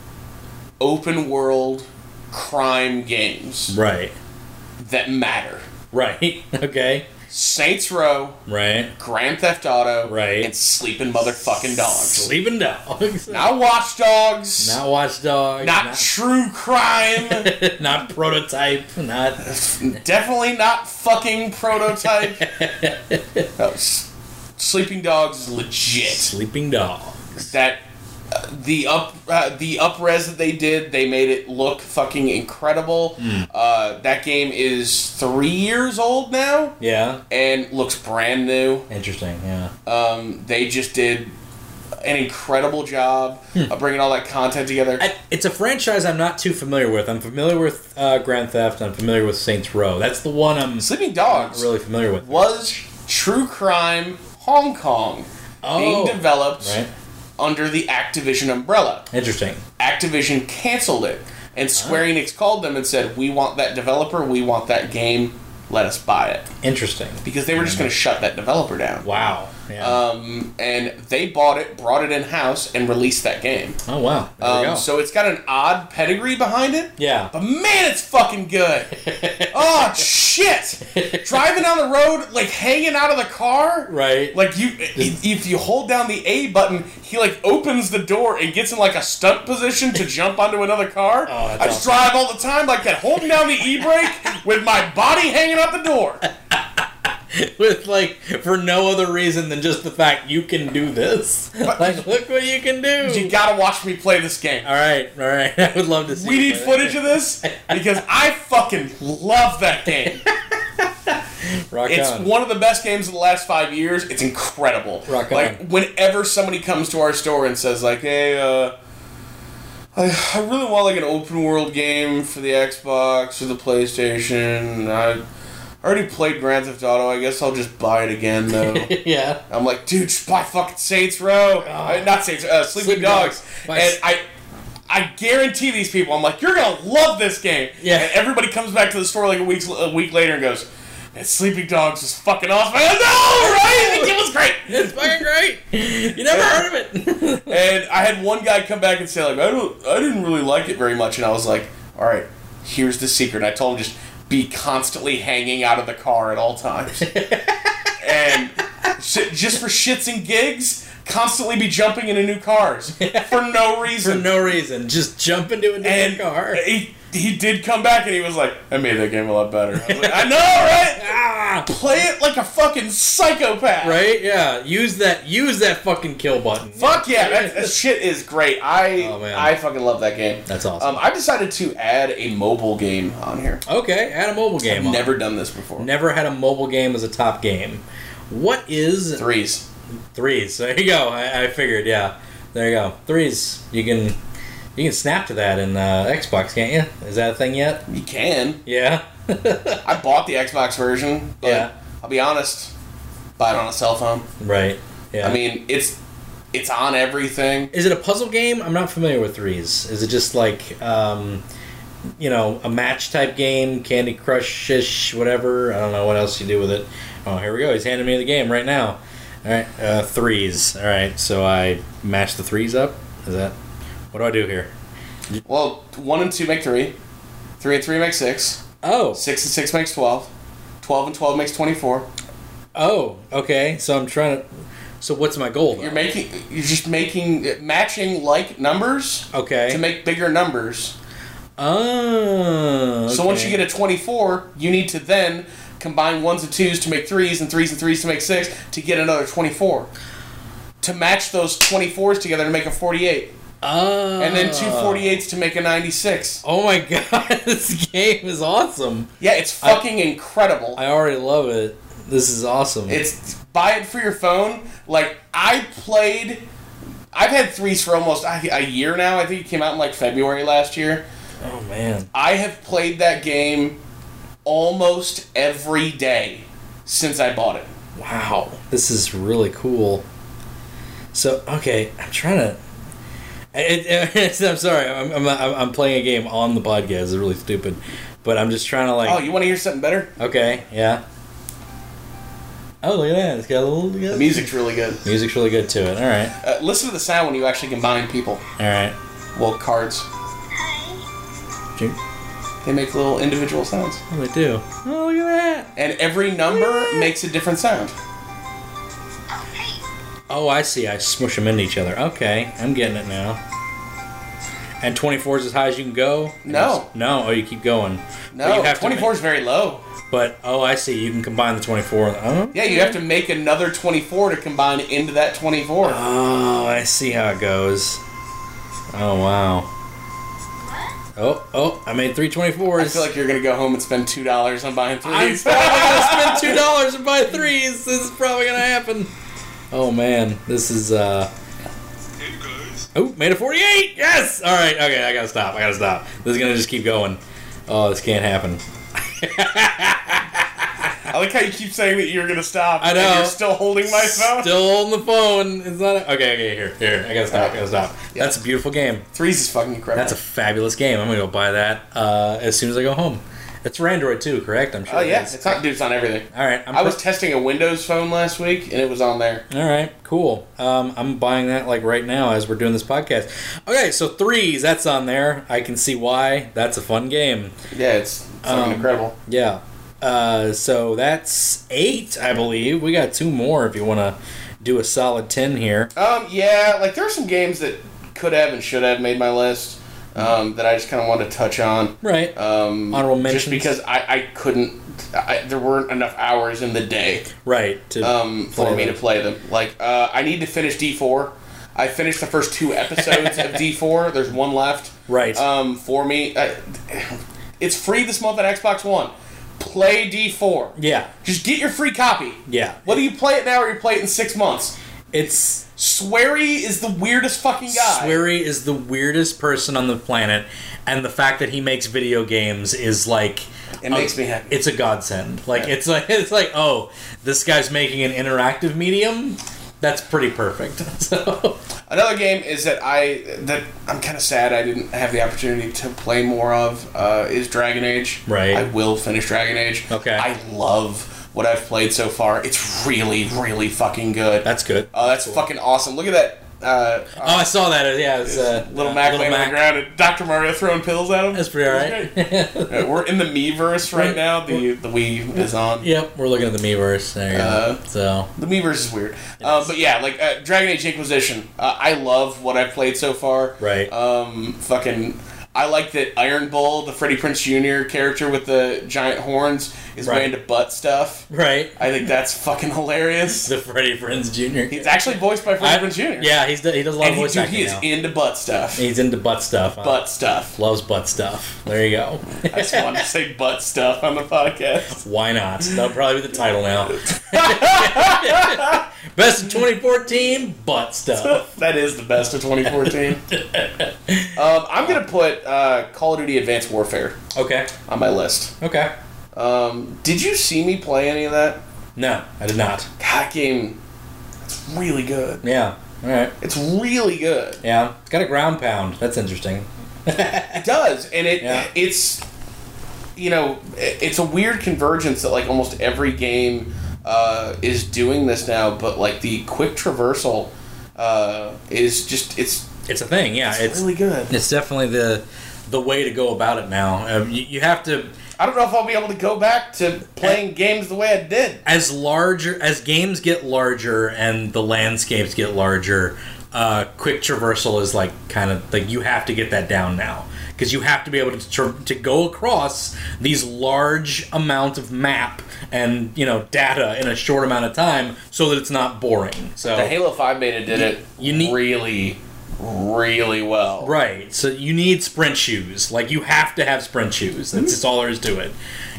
open-world crime games. Right. That matter. Right. Okay. Saints Row. Right. Grand Theft Auto. Right. And Sleeping Motherfucking Dogs. Sleeping Dogs. Not Watch Dogs. Not Watch Dogs. Not true crime. Not Prototype. Not. Definitely not fucking Prototype. No, Sleeping Dogs is legit. Sleeping Dogs. That. The up-res that they did, they made it look fucking incredible. That game is 3 years old now. Yeah. And looks brand new. Interesting, yeah. They just did an incredible job of bringing all that content together. It's a franchise I'm not too familiar with. I'm familiar with Grand Theft. I'm familiar with Saints Row. That's the one I'm Sleeping Dogs not really familiar with. Was True Crime Hong Kong being developed... Right. Under the Activision umbrella. Interesting. Activision canceled it, and Square Enix called them and said, we want that developer, we want that game, let us buy it. Interesting. Because they were just going to shut that developer down. Wow. Yeah. And they bought it, brought it in-house, and released that game. Oh, wow. There we go. So it's got an odd pedigree behind it. Yeah. But man, it's fucking good. Oh, shit. Driving down the road, hanging out of the car. Right. If you hold down the A button, he, opens the door and gets in, a stunt position to jump onto another car. Oh, that's I just drive all the time like that, holding down the E-brake with my body hanging out the door. With, for no other reason than just the fact you can do this. Look what you can do. You gotta watch me play this game. All right. I would love to see. We need footage of this because I fucking love that game. It's one of the best games of the last 5 years. It's incredible. Rock on. Whenever somebody comes to our store and says, hey, I really want, an open world game for the Xbox or the PlayStation. I already played Grand Theft Auto. I guess I'll just buy it again, though. Yeah. I'm like, dude, just buy fucking Saints Row. Not Saints, Sleeping Dogs. And I guarantee these people, I'm like, you're going to love this game. Yeah. And everybody comes back to the store a week later and goes, man, Sleeping Dogs is fucking awesome. I go, no, right? The game was great. It's fucking great. You never heard of it. And I had one guy come back and say, I didn't really like it very much. And I was like, all right, here's the secret. I told him just be constantly hanging out of the car at all times. And just for shits and gigs, constantly be jumping into new cars for no reason. For no reason. Just jump into a new car. He did come back and he was like, I made that game a lot better. I was like, I know, right? Play it like a fucking psychopath. Right? Yeah. Use that fucking kill button. Fuck yeah, that shit is great. I fucking love that game. That's awesome. I decided to add a mobile game on here. Okay, add a mobile game I've never done this before. Never had a mobile game as a top game. What is... Threes. There you go. I figured, yeah. There you go. Threes. You can snap to that in Xbox, can't you? Is that a thing yet? You can. Yeah. I bought the Xbox version, but I'll be honest, buy it on a cell phone. Right. Yeah. I mean, it's on everything. Is it a puzzle game? I'm not familiar with Threes. Is it just like, a match type game, Candy Crush-ish, whatever? I don't know what else you do with it. Oh, here we go. He's handing me the game right now. All right, Threes. All right, so I match the threes up. Is that... What do I do here? Well, 1 and 2 make 3. 3 and 3 make 6. Oh. 6 and 6 makes 12. 12 and 12 makes 24. Oh, okay. So I'm trying to... So what's my goal, though? You're just matching like numbers. Okay. To make bigger numbers. Oh. Okay. So once you get a 24, you need to then combine 1s and 2s to make 3s and 3s and 3s to make 6 to get another 24. To match those 24s together to make a 48. Oh. And then 2 48s to make a 96. Oh my god, this game is awesome. Yeah, it's fucking incredible. I already love it. This is awesome. Buy it for your phone. Like, I've had Threes for almost a year now. I think it came out in like February last year. Oh man. I have played that game almost every day since I bought it. Wow. This is really cool. So, okay, I'm trying to... I'm sorry, I'm playing a game on the podcast. It's really stupid, but I'm just trying to like. Oh, you want to hear something better? Okay, yeah. Oh, look at that! It's got a little. The music's really good. Music's really good to it. All right. Listen to the sound when you actually combine people. All right. Well, cards. They make little individual sounds. Oh, they do. Oh, look at that! And every number makes a different sound. Oh, I see. I smush them into each other. Okay, I'm getting it now. And 24 is as high as you can go? No. No? Oh, you keep going. No, 24 is very low. But, oh, I see. You can combine the 24. Oh? Yeah, you have to make another 24 to combine into that 24. Oh, I see how it goes. Oh, wow. Oh, I made 3 24s. I feel like you're going to go home and spend $2 on buying I'm threes. probably going to spend $2 and buy threes. This is probably going to happen. Oh man, this is Oh, made a 48! Yes! Alright, okay, I gotta stop. This is gonna just keep going. Oh, this can't happen. I like how you keep saying that you're gonna stop. I know. And you're still holding my phone. Still holding the phone. It's not okay, here. I gotta stop. Yeah. That's a beautiful game. Threes is fucking incredible. That's a fabulous game. I'm gonna go buy that as soon as I go home. It's for Android too, correct? I'm sure. Oh yeah, it's on everything. All right, I was testing a Windows phone last week, and it was on there. All right, cool. I'm buying that like right now as we're doing this podcast. Okay, so Threes, that's on there. I can see why. That's a fun game. Yeah, it's fucking incredible. Yeah. So that's 8, I believe. We got 2 more if you want to do a solid 10 here. Yeah, like there are some games that could have and should have made my list. That I just kind of wanted to touch on. Right. Honorable mentions. Just because I couldn't... there weren't enough hours in the day. Right. For me to play them. Like, I need to finish D4. I finished the first 2 episodes of D4. There's 1 left. Right. For me. It's free this month on Xbox One. Play D4. Yeah. Just get your free copy. Yeah. Whether you play it now or you play it in 6 months. It's... Swery is the weirdest fucking guy. Swery is the weirdest person on the planet, and the fact that he makes video games is like... It makes me happy. It's a godsend. Like, it's like, oh, this guy's making an interactive medium? That's pretty perfect. So... Another game is that I'm kind of sad I didn't have the opportunity to play more of is Dragon Age. Right. I will finish Dragon Age. Okay. I love what I've played so far. It's really, really fucking good. That's good. That's cool. Fucking awesome. Look at that I saw that. Yeah, it was Little Mac laying on the ground and Dr. Mario throwing pills at him. That's pretty alright. We're in the Miiverse right now. The Wii is on. Yep, we're looking at the Miiverse. There you go. So the Miiverse is weird. But yeah, like Dragon Age Inquisition. I love what I've played so far. Right. I like that Iron Bull, the Freddie Prinze Jr. character with the giant horns, is way into butt stuff. Right. I think that's fucking hilarious. The Freddie Prinze Jr. He's actually voiced by Freddie Prinze Jr. Yeah, he does a lot of voice acting he is now. into butt stuff. He's into butt stuff. Huh? Butt stuff. Loves butt stuff. There you go. I just wanted to say butt stuff on the podcast. Why not? That'll probably be the title now. Best of 2014, butt stuff. That is the best of 2014. I'm going to put Call of Duty Advanced Warfare on my list. Okay. Did you see me play any of that? No, I did not. That game, it's really good. Yeah. All right. It's really good. Yeah. It's got a ground pound. That's interesting. It does, and it's it's a weird convergence that like almost every game is doing this now, but like the quick traversal is just it's a thing. Yeah, it's really good. It's definitely the way to go about it now. You have to. I don't know if I'll be able to go back to playing games the way I did. As games get larger and the landscapes get larger, quick traversal is like kind of like you have to get that down now because you have to be able to go across these large amount of map and data in a short amount of time so that it's not boring. So the Halo 5 beta did it really well. Right. So you need sprint shoes. Like you have to have sprint shoes. That's just all there is to it.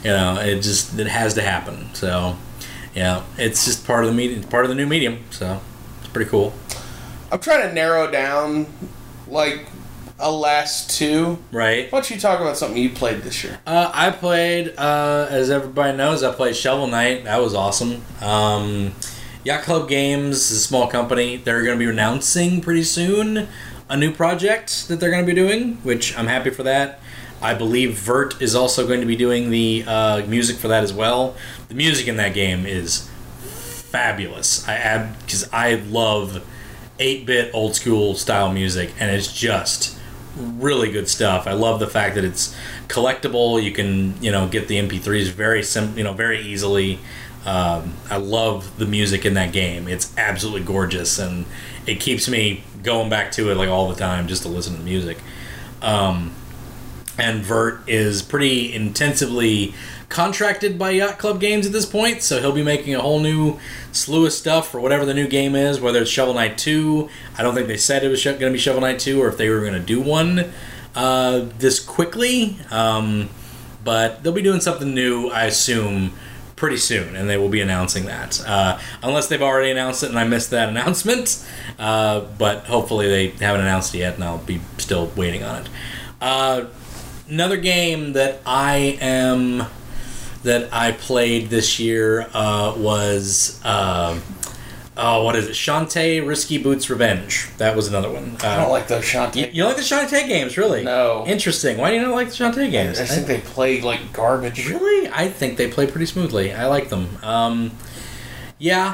It has to happen. So yeah, it's just part of the medium, part of the new medium. So it's pretty cool. I'm trying to narrow down like a last two. Right. Why don't you talk about something you played this year? I played, as everybody knows, I played Shovel Knight. That was awesome. Yacht Club Games is a small company. They're going to be announcing pretty soon a new project that they're going to be doing, which I'm happy for that. I believe Vert is also going to be doing the music for that as well. The music in that game is fabulous. Because I love 8-bit old school style music, and it's just really good stuff. I love the fact that it's collectible. You can get the MP3s very easily. I love the music in that game. It's absolutely gorgeous, and it keeps me going back to it like all the time just to listen to the music. And Vert is pretty intensively contracted by Yacht Club Games at this point, so he'll be making a whole new slew of stuff for whatever the new game is, whether it's Shovel Knight 2. I don't think they said it was going to be Shovel Knight 2 or if they were going to do one this quickly, but they'll be doing something new, I assume, pretty soon, and they will be announcing that. Unless they've already announced it and I missed that announcement, but hopefully they haven't announced it yet, and I'll be still waiting on it. Another game that I played this year was what is it? Shantae Risky Boots Revenge. That was another one. I don't like those Shantae. You don't like the Shantae games, really? No. Interesting. Why do you not like the Shantae games? I think they play like garbage. Really? I think they play pretty smoothly. I like them. Yeah,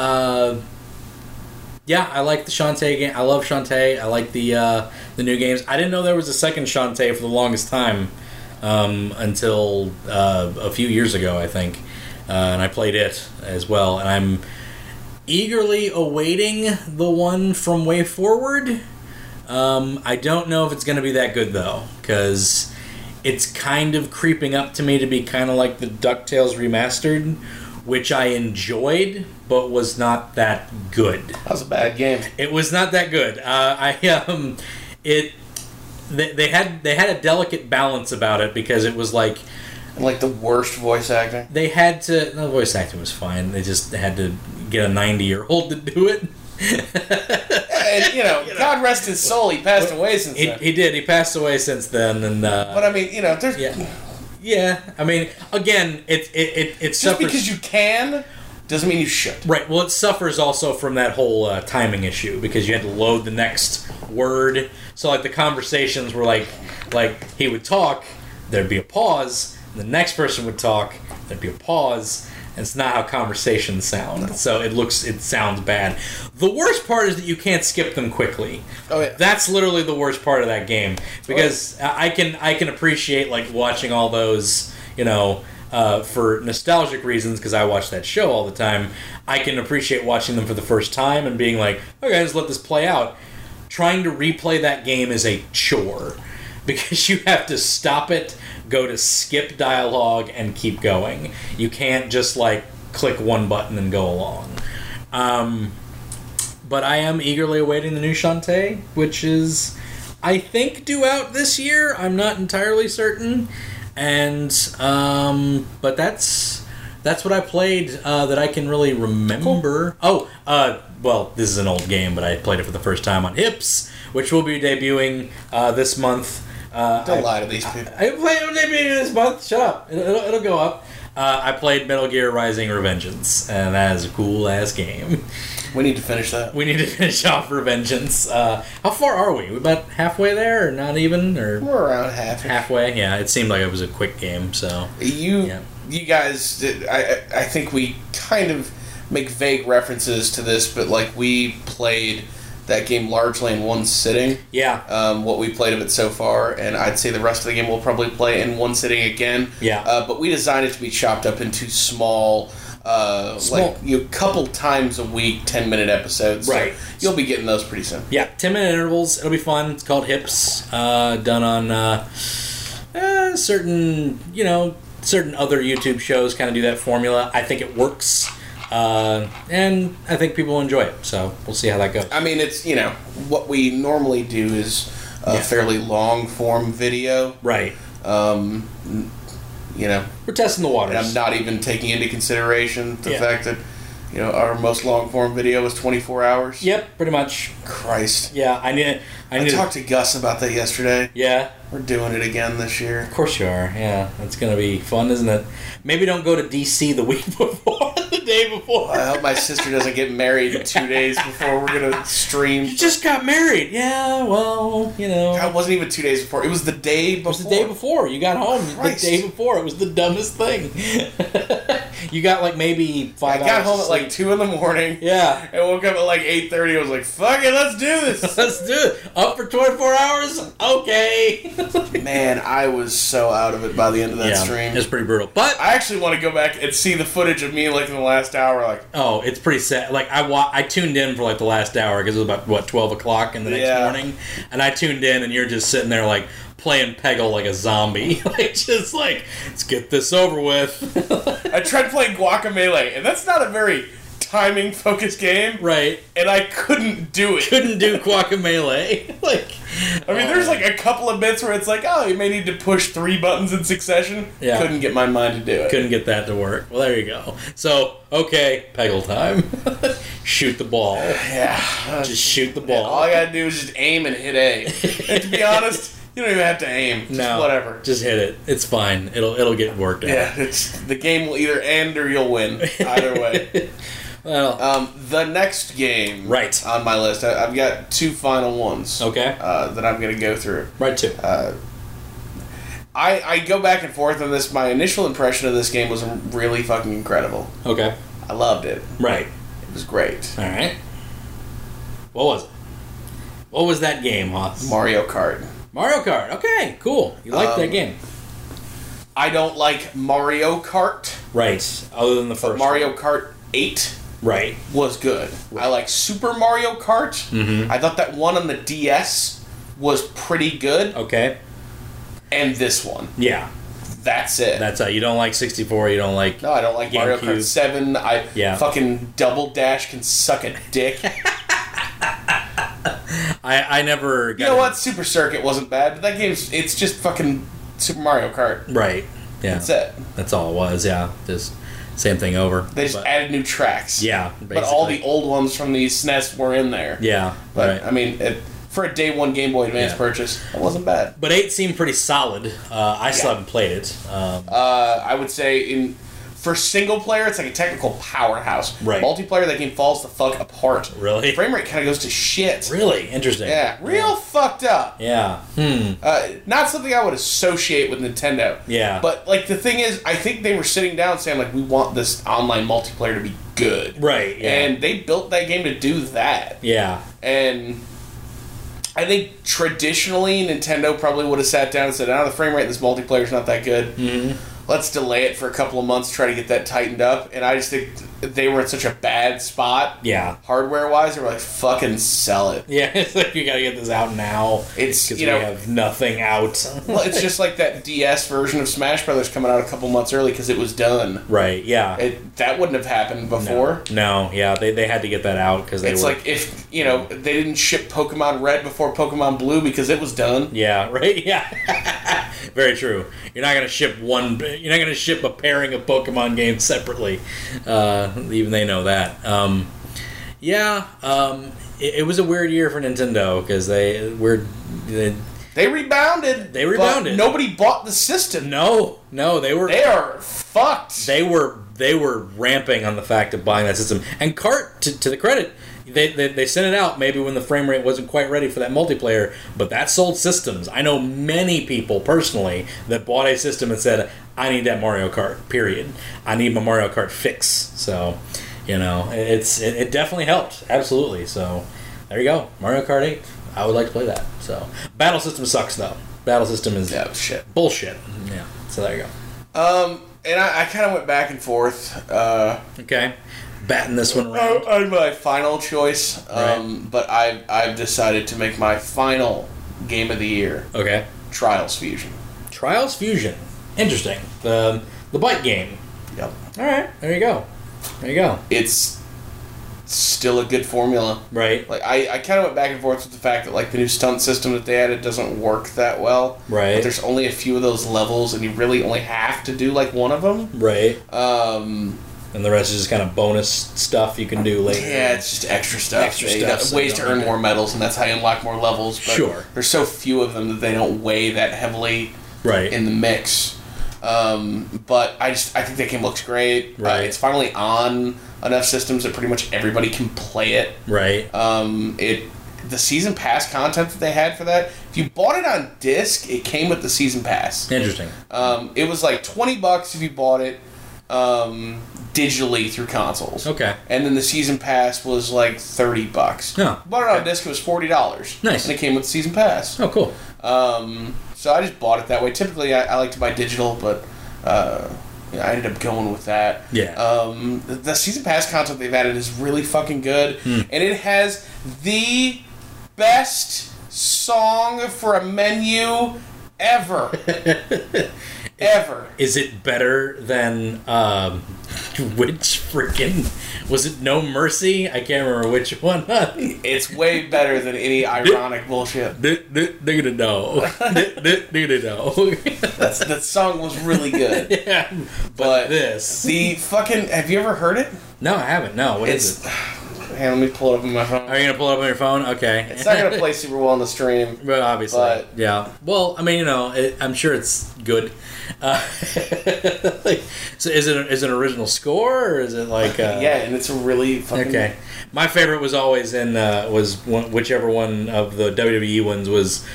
I like the Shantae game. I love Shantae. I like the new games. I didn't know there was a second Shantae for the longest time until a few years ago, I think. And I played it as well. And I'm eagerly awaiting the one from Way Forward. I don't know if it's going to be that good, though, because it's kind of creeping up to me to be kind of like the DuckTales Remastered, which I enjoyed, but was not that good. That was a bad game. It was not that good. They had a delicate balance about it because it was like the worst voice acting. They had to. The voice acting was fine. They just had to get a 90-year-old to do it. And God rest his soul. He passed away since then. He did. He passed away since then. And but I mean, there's yeah. I mean, again, it just suffers because you can doesn't mean you should. Right. Well, it suffers also from that whole timing issue because you had to load the next word. So like the conversations were like he would talk, there'd be a pause, and the next person would talk, there'd be a pause, It's not how conversations sound. So it sounds bad. The worst part is that you can't skip them quickly. Oh yeah. That's literally the worst part of that game, because I can appreciate like watching all those, for nostalgic reasons, because I watch that show all the time. I can appreciate watching them for the first time and being like, okay, just let this play out. Trying to replay that game is a chore, because you have to stop it, go to skip dialogue, and keep going. You can't just like click one button and go along. But I am eagerly awaiting the new Shantae, which is, I think, due out this year. I'm not entirely certain. And but that's what I played that I can really remember. Cool. Well, this is an old game, but I played it for the first time on Hips, which will be debuting this month. Don't lie to these people. I played it debuting this month. Shut up. It'll go up. I played Metal Gear Rising: Revengeance, and that is a cool ass game. We need to finish that. We need to finish off Revengeance. How far are we? We about halfway there, or not even? Or we're around halfway. Yeah, it seemed like it was a quick game. So you guys, I think we kind of make vague references to this, but like we played that game largely in one sitting. Yeah. What we played of it so far, and I'd say the rest of the game we'll probably play in one sitting again. Yeah. But we designed it to be chopped up into small. Like couple times a week, 10-minute episodes. Right. So you'll be getting those pretty soon. Yeah, 10-minute intervals. It'll be fun. It's called Hips. Done on certain other YouTube shows. Kind of do that formula. I think it works, and I think people will enjoy it. So we'll see how that goes. I mean, it's what we normally do is a fairly long form video. Right. We're testing the waters. And I'm not even taking into consideration the fact that, our most long form video is 24 hours. Yep, pretty much. Christ. Yeah, I talked to Gus about that yesterday. Yeah. We're doing it again this year. Of course you are. Yeah, it's going to be fun, isn't it? Maybe don't go to DC the week before, the day before. I hope my sister doesn't get married 2 days before we're going to stream. You just got married. Yeah, well, It wasn't even 2 days before. It was the day before. It was the day before. You got home Christ. the day before. It was the dumbest thing. You got like maybe 5 hours. I got home at like 2 in the morning. Yeah. I woke up at like 8:30. I was like, fuck it, let's do this. Let's do it. Up for 24 hours? Okay. Man, I was so out of it by the end of that stream. It's pretty brutal. But I actually want to go back and see the footage of me like in the last hour. Like, oh, it's pretty sad. Like I tuned in for like the last hour because it was about 12 o'clock in the next morning, and I tuned in, and you're just sitting there like playing Peggle like a zombie, just like, let's get this over with. I tried playing Guacamelee, and that's not a very timing focused game, right? And I couldn't do it. Couldn't do Guacamelee. There's like a couple of bits where it's like, oh, you may need to push 3 buttons in succession. Yeah. Couldn't get my mind to do it. Couldn't get that to work. Well, there you go. So, okay, Peggle time. Shoot the ball. Yeah. Just shoot the ball. Yeah, all I gotta do is just aim and hit A. And to be honest, you don't even have to aim. Just whatever. Just hit it. It's fine. It'll get worked out. Yeah, the game will either end or you'll win. Either way. Well, the next game on my list, I've got 2 final ones. Okay. That I'm going to go through. Right, too. I go back and forth on this. My initial impression of this game was really fucking incredible. Okay. I loved it. Right. It was great. All right. What was it? What was that game, Hoss? Mario Kart. Mario Kart. Okay, cool. You like that game. I don't like Mario Kart. Right. Other than the first Mario one. Kart 8 was good. Right. I like Super Mario Kart. Mm-hmm. I thought that one on the DS was pretty good. Okay. And this one. Yeah. That's it. That's you don't like 64, you don't like... No, I don't like Mario Kart 7. Fucking Double Dash can suck a dick. I never got... You know what? Super Circuit wasn't bad, but that game's... It's just fucking Super Mario Kart. Right. Yeah. That's it. That's all it was, yeah. Just same thing over. They just added new tracks. Yeah, basically. But all the old ones from the SNES were in there. Yeah. But, right. I mean... for a day one Game Boy Advance purchase, it wasn't bad. But 8 seemed pretty solid. I still haven't played it. I would say for single player, it's like a technical powerhouse. Right. Multiplayer, that game falls the fuck apart. Really? Frame rate kind of goes to shit. Really? Interesting. Yeah, real fucked up. Yeah. Not something I would associate with Nintendo. Yeah. But, like, the thing is, I think they were sitting down saying, like, we want this online multiplayer to be good. Right, yeah. And they built that game to do that. Yeah. And I think traditionally, Nintendo probably would have sat down and said, the frame rate in this multiplayer is not that good. Mm-hmm. Let's delay it for a couple of months, try to get that tightened up. And I just think they were in such a bad spot. Yeah. Hardware-wise, they were like, fucking sell it. Yeah, it's like, you gotta get this out now. It's, because you we know, have nothing out. well, it's just like that DS version of Smash Brothers coming out a couple months early because it was done. Right, yeah. That wouldn't have happened before. No, yeah, they had to get that out because It's like if, you know, they didn't ship Pokemon Red before Pokemon Blue because it was done. Yeah, right? Yeah. Very true. You're not gonna ship a pairing of Pokemon games separately. Even they know that. It was a weird year for Nintendo because they rebounded. But nobody bought the system. No, they are fucked. They were ramping on the fact of buying that system. And Cart, to the credit, they sent it out maybe when the frame rate wasn't quite ready for that multiplayer, but that sold systems. I know many people personally that bought a system and said, I need that Mario Kart, period. I need my Mario Kart fix. So, you know, it definitely helped. Absolutely. So, there you go. Mario Kart 8. I would like to play that. So, Battle System sucks, though. Battle System is shit. Bullshit. Yeah. So, there you go. And I kind of went back and forth. Okay. Batting this one around. I'm my final choice, Right. but I've decided to make my final game of the year. Okay. Trials Fusion. Trials Fusion. Interesting. The bike game. Yep. All right. There you go. It's still a good formula. Right. Like I kind of went back and forth with the fact that like the new stunt system that they added doesn't work that well. Right. But there's only a few of those levels, and you really only have to do like one of them. Right. And the rest is just kind of bonus stuff you can do later. Yeah, it's just extra stuff. So ways to earn more medals, and that's how you unlock more levels. But Sure. There's so few of them that they don't weigh that heavily Right. in the mix. But I think that game looks great. Right. It's finally on enough systems that pretty much everybody can play it. Right. The season pass content that they had for that, if you bought it on disc, it came with the season pass. Interesting. It was like $20 if you bought it digitally through consoles. Okay. And then the season pass was like $30. Oh, Bought it on disc, it was $40. Nice. And it came with the season pass. Oh, cool. So I just bought it that way. Typically, I like to buy digital, but I ended up going with that. Yeah. The season pass content they've added is really fucking good, and it has the best song for a menu ever. Ever. Is it better than which freaking was it No Mercy? I can't remember which one. It's way better than any ironic bullshit. They're gonna know. That song was really good. Yeah, but this the fucking have you ever heard it? No, I haven't. No, what is it? Hey, let me pull it up on my phone. Are you gonna pull it up on your phone? Okay. It's not gonna play super well on the stream. But obviously, yeah. Well, I mean, you know, I'm sure it's good. So is it an original score or is it like? Yeah, and it's a really fucking okay. My favorite was always whichever one of the WWE ones was.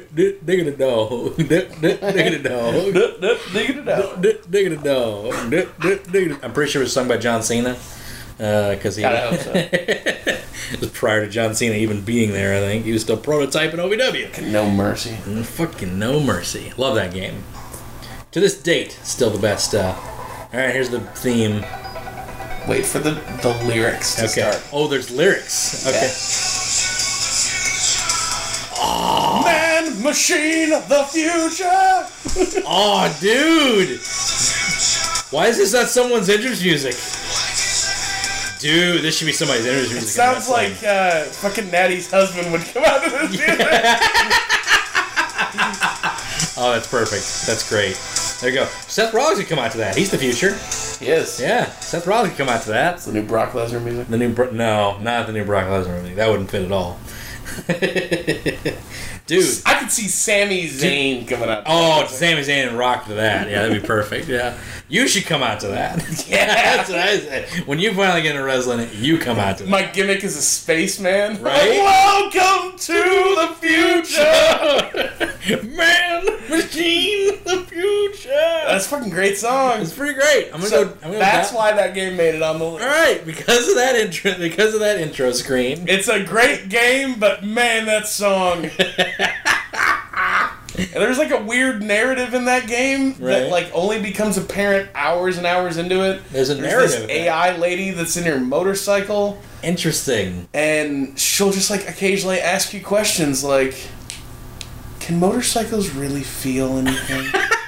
I'm pretty sure it was sung by John Cena. Because he I hope so. it was prior to John Cena even being there. I think he was still prototyping OVW. No Mercy. Fucking No Mercy. Love that game. To this date, still the best. All right, here's the theme. Wait for the lyrics to start. Oh, there's lyrics. Okay. Oh. Man, machine, the future. Oh, dude. Why is this not someone's entrance music? Dude, this should be somebody's entrance music. It sounds like fucking Natty's husband would come out of this music. Oh, that's perfect. That's great. There you go. Seth Rollins could come out to that. He's the future. He is. Yeah, Seth Rollins could come out to that. It's the new Brock Lesnar music. No, not the new Brock Lesnar music. That wouldn't fit at all. Dude. I could see Sami Zayn coming out. Oh, Sami Zayn and Rock to that. Yeah, that'd be perfect. Yeah. You should come out to that. Yeah. That's what I say. When you finally get into wrestling, you come out to that. My gimmick is a spaceman. Right? Welcome to the future. Man, machine, the future. That's a fucking great song. It's pretty great. I'm So gonna go that's why that game made it on the list. All right, because of that intro screen. It's a great game, but man, that song. And there's like a weird narrative in that game that Right. like only becomes apparent hours and hours into it. There's a This narrative. AI lady that's in her motorcycle, Interesting. and she'll just like occasionally ask you questions like, "Can motorcycles really feel anything?"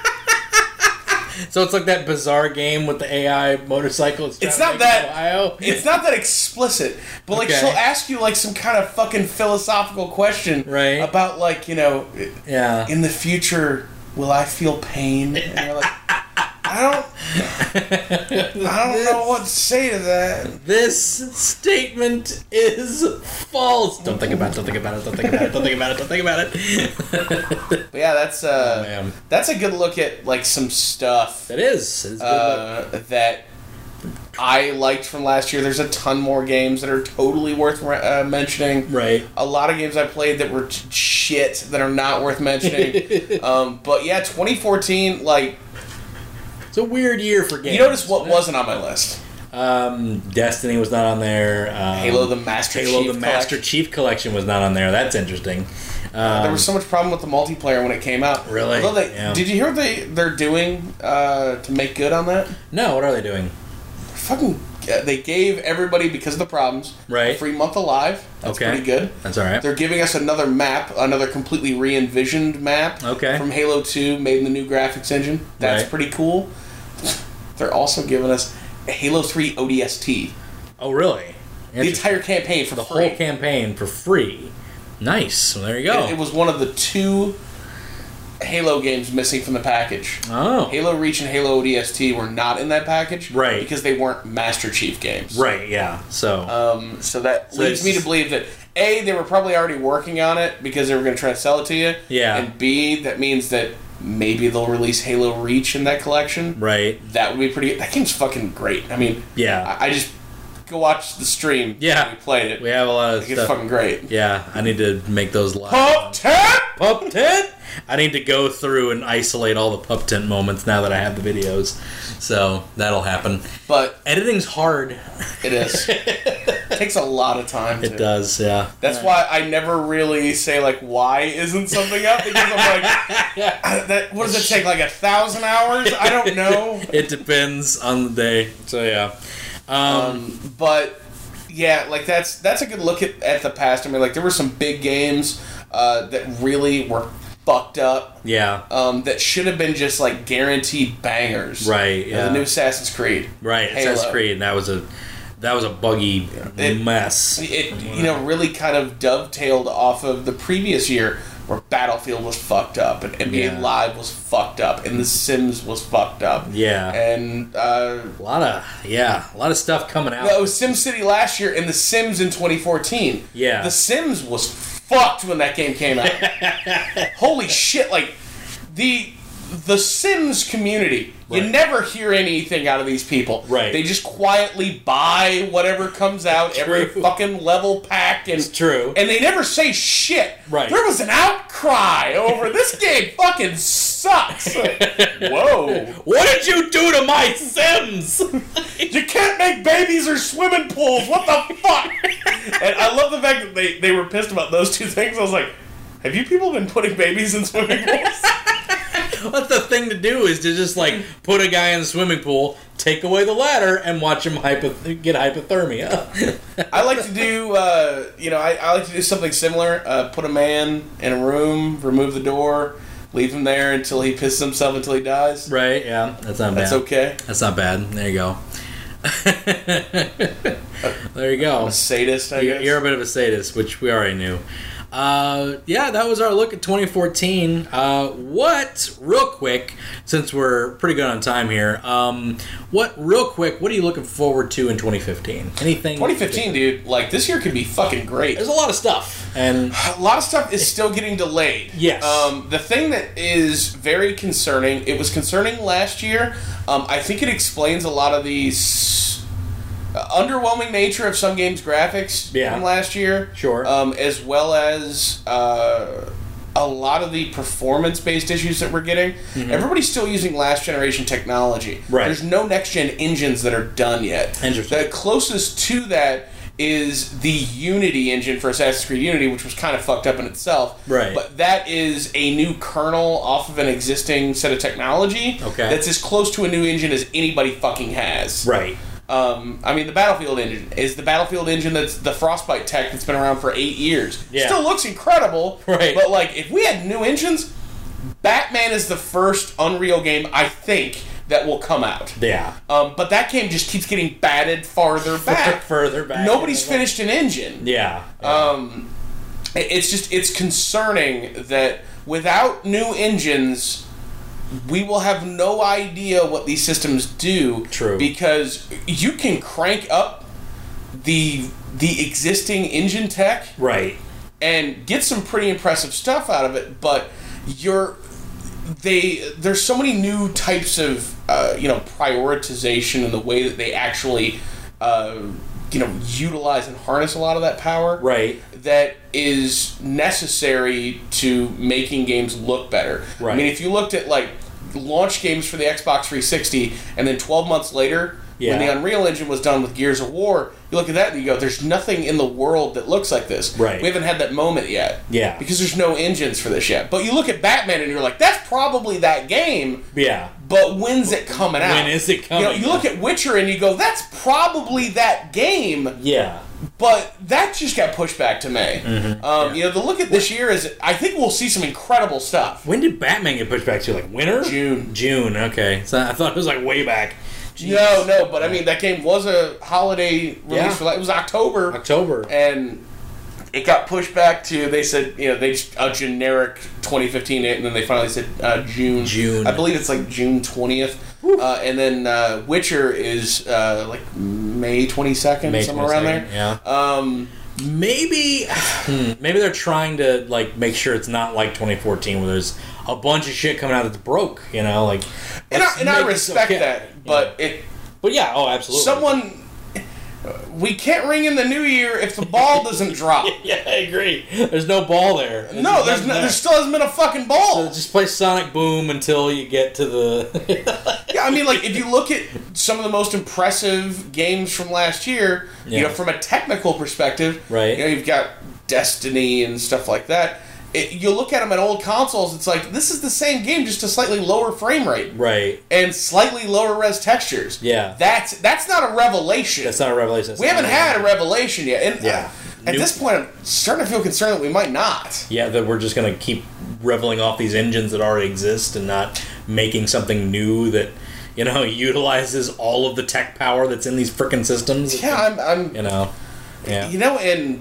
So it's like that bizarre game with the AI motorcycle. It's not that. Ohio. It's not that explicit, but like Okay. she'll ask you like some kind of fucking philosophical question, Right. About like, you know, Yeah. in the future, will I feel pain? And you're like, I don't know what to say to that. This statement is false. Don't think about it. Don't think about it. Don't think about it. Don't think about it. Don't think about it. But yeah, that's man. that's a good look at like some stuff It is. It's good. that I liked from last year. There's a ton more games that are totally worth mentioning. Right. A lot of games I played that were shit that are not worth mentioning. But yeah, 2014, like, It's a weird year for games. you notice what wasn't on my list? Destiny was not on there. Halo the Master Halo Chief the Master Collection. Chief Collection was not on there. That's interesting. There was so much problem with the multiplayer when it came out. Really? Although Yeah. Did you hear what they're doing to make good on that? No, what are they doing? Fucking, they gave everybody, because of the problems, Right. a free month alive. That's Okay. pretty good. That's all right. They're giving us another map, another completely re-envisioned map Okay. from Halo 2, made in the new graphics engine. That's Right. pretty cool. They're also giving us a Halo 3 ODST. Oh, really? The entire campaign for the free. whole campaign for free. Nice. Well, there you go. It was one of the 2 Halo games missing from the package. Oh. Halo Reach and Halo ODST were not in that package. Right. Because they weren't Master Chief games. Right, yeah. So, So that So leads me it's- to believe that A, they were probably already working on it because they were going to try to sell it to you. Yeah. And B, that means that maybe they'll release Halo Reach in that collection. right. That would be pretty. That game's fucking great. I mean, Yeah. I just go watch the stream. Yeah. when we played it. We have a lot of Like, it's stuff. fucking great. Yeah, I need to make those live. Pup tent. Pup tent? I need to go through and isolate all the pup tent moments now that I have the videos. So, that'll happen. But Editing's hard. it is. Takes a lot of time. It does, yeah. That's why I never really say like why isn't something up, because I'm like, what does it take, like 1,000 hours? I don't know. It depends on the day. So, yeah. But yeah, like that's a good look at the past. I mean, like there were some big games that really were fucked up. Yeah. That should have been just like guaranteed bangers. Right, yeah. The new Assassin's Creed. Right, Halo. Assassin's Creed. That was a buggy mess. It really kind of dovetailed off of the previous year where Battlefield was fucked up and NBA Yeah. Live was fucked up and The Sims was fucked up. Yeah. And A lot of stuff coming out. no, it was SimCity last year and The Sims in 2014. Yeah. The Sims was fucked when that game came out. Holy shit, like the Sims community, you Right. never hear anything out of these people. Right. They just quietly buy whatever comes out, every True. fucking level pack, and It's true. and they never say shit. Right. There was an outcry over this game fucking sucks. Whoa. What did you do to my Sims? You can't make babies or swimming pools. What the fuck? And I love the fact that they were pissed about those two things. I was like, have you people been putting babies in swimming pools? What the thing to do is to just like put a guy in the swimming pool, take away the ladder, and watch him get hypothermia. I like to do, I like to do something similar. Put a man in a room, remove the door, leave him there until he pisses himself until he dies. Right? Yeah, that's not bad. That's okay. That's not bad. There you go. There you go. I'm a sadist, I guess. You're a bit of a sadist, which we already knew. Yeah, that was our look at 2014. Real quick, since we're pretty good on time here, what are you looking forward to in 2015? Anything? 2015, dude, like, this year could be fucking great. There's a lot of stuff. And a lot of stuff is still getting delayed. Yes. The thing that is very concerning, it was concerning last year. I think it explains a lot of these underwhelming nature of some games' graphics from last year. Sure. As well as a lot of the performance-based issues that we're getting. Mm-hmm. Everybody's still using last-generation technology. Right. There's no next-gen engines that are done yet. Interesting. The closest to that is the Unity engine for Assassin's Creed Unity, which was kind of fucked up in itself. Right. But that is a new kernel off of an existing set of technology that's as close to a new engine as anybody fucking has. Right. I mean, the Battlefield engine is the Battlefield engine that's the Frostbite tech that's been around for 8 years. Yeah. Still looks incredible. Right. But, like, if we had new engines, Batman is the first Unreal game, I think, that will come out. Yeah. But that game just keeps getting batted farther back. Further back. Nobody's finished an engine. Yeah. It's concerning that without new engines, we will have no idea what these systems do. True. Because you can crank up the existing engine tech, right, and get some pretty impressive stuff out of it, but there's so many new types of prioritization in the way that they actually utilize and harness a lot of that power, right, that is necessary to making games look better. Right. I mean, if you looked at, like, launch games for the Xbox 360, and then 12 months later, when the Unreal Engine was done with Gears of War, you look at that and you go, there's nothing in the world that looks like this. Right. We haven't had that moment yet. Yeah. Because there's no engines for this yet. But you look at Batman and you're like, that's probably that game. Yeah. But when's it coming out? When is it coming? You look at Witcher and you go, that's probably that game. Yeah. But that just got pushed back to May. Mm-hmm. The look at this year is, I think we'll see some incredible stuff. When did Batman get pushed back to? Like winter? June. Okay. So I thought it was like way back. Jeez. No, but I mean that game was a holiday release for it was October, and it got pushed back to, they said, they just a generic 2015, and then they finally said June. I believe it's like June 20th. And then Witcher is like May 22nd, somewhere around there. Yeah. Maybe they're trying to, like, make sure it's not like 2014 where there's a bunch of shit coming out that's broke, like. And I respect that, but But yeah, absolutely. We can't ring in the new year if the ball doesn't drop. Yeah, I agree. There's no ball there. There still hasn't been a fucking ball. So just play Sonic Boom until you get to the... Yeah, I mean, like, if you look at some of the most impressive games from last year, from a technical perspective, right? You've got Destiny and stuff like that. You look at them at old consoles, it's like, this is the same game, just a slightly lower frame rate. Right. And slightly lower res textures. Yeah. That's not a revelation. That's not a revelation. We haven't had a revelation yet. And at this point, I'm starting to feel concerned that we might not. Yeah, that we're just going to keep reveling off these engines that already exist and not making something new that, utilizes all of the tech power that's in these frickin' systems. Yeah, I'm Yeah. And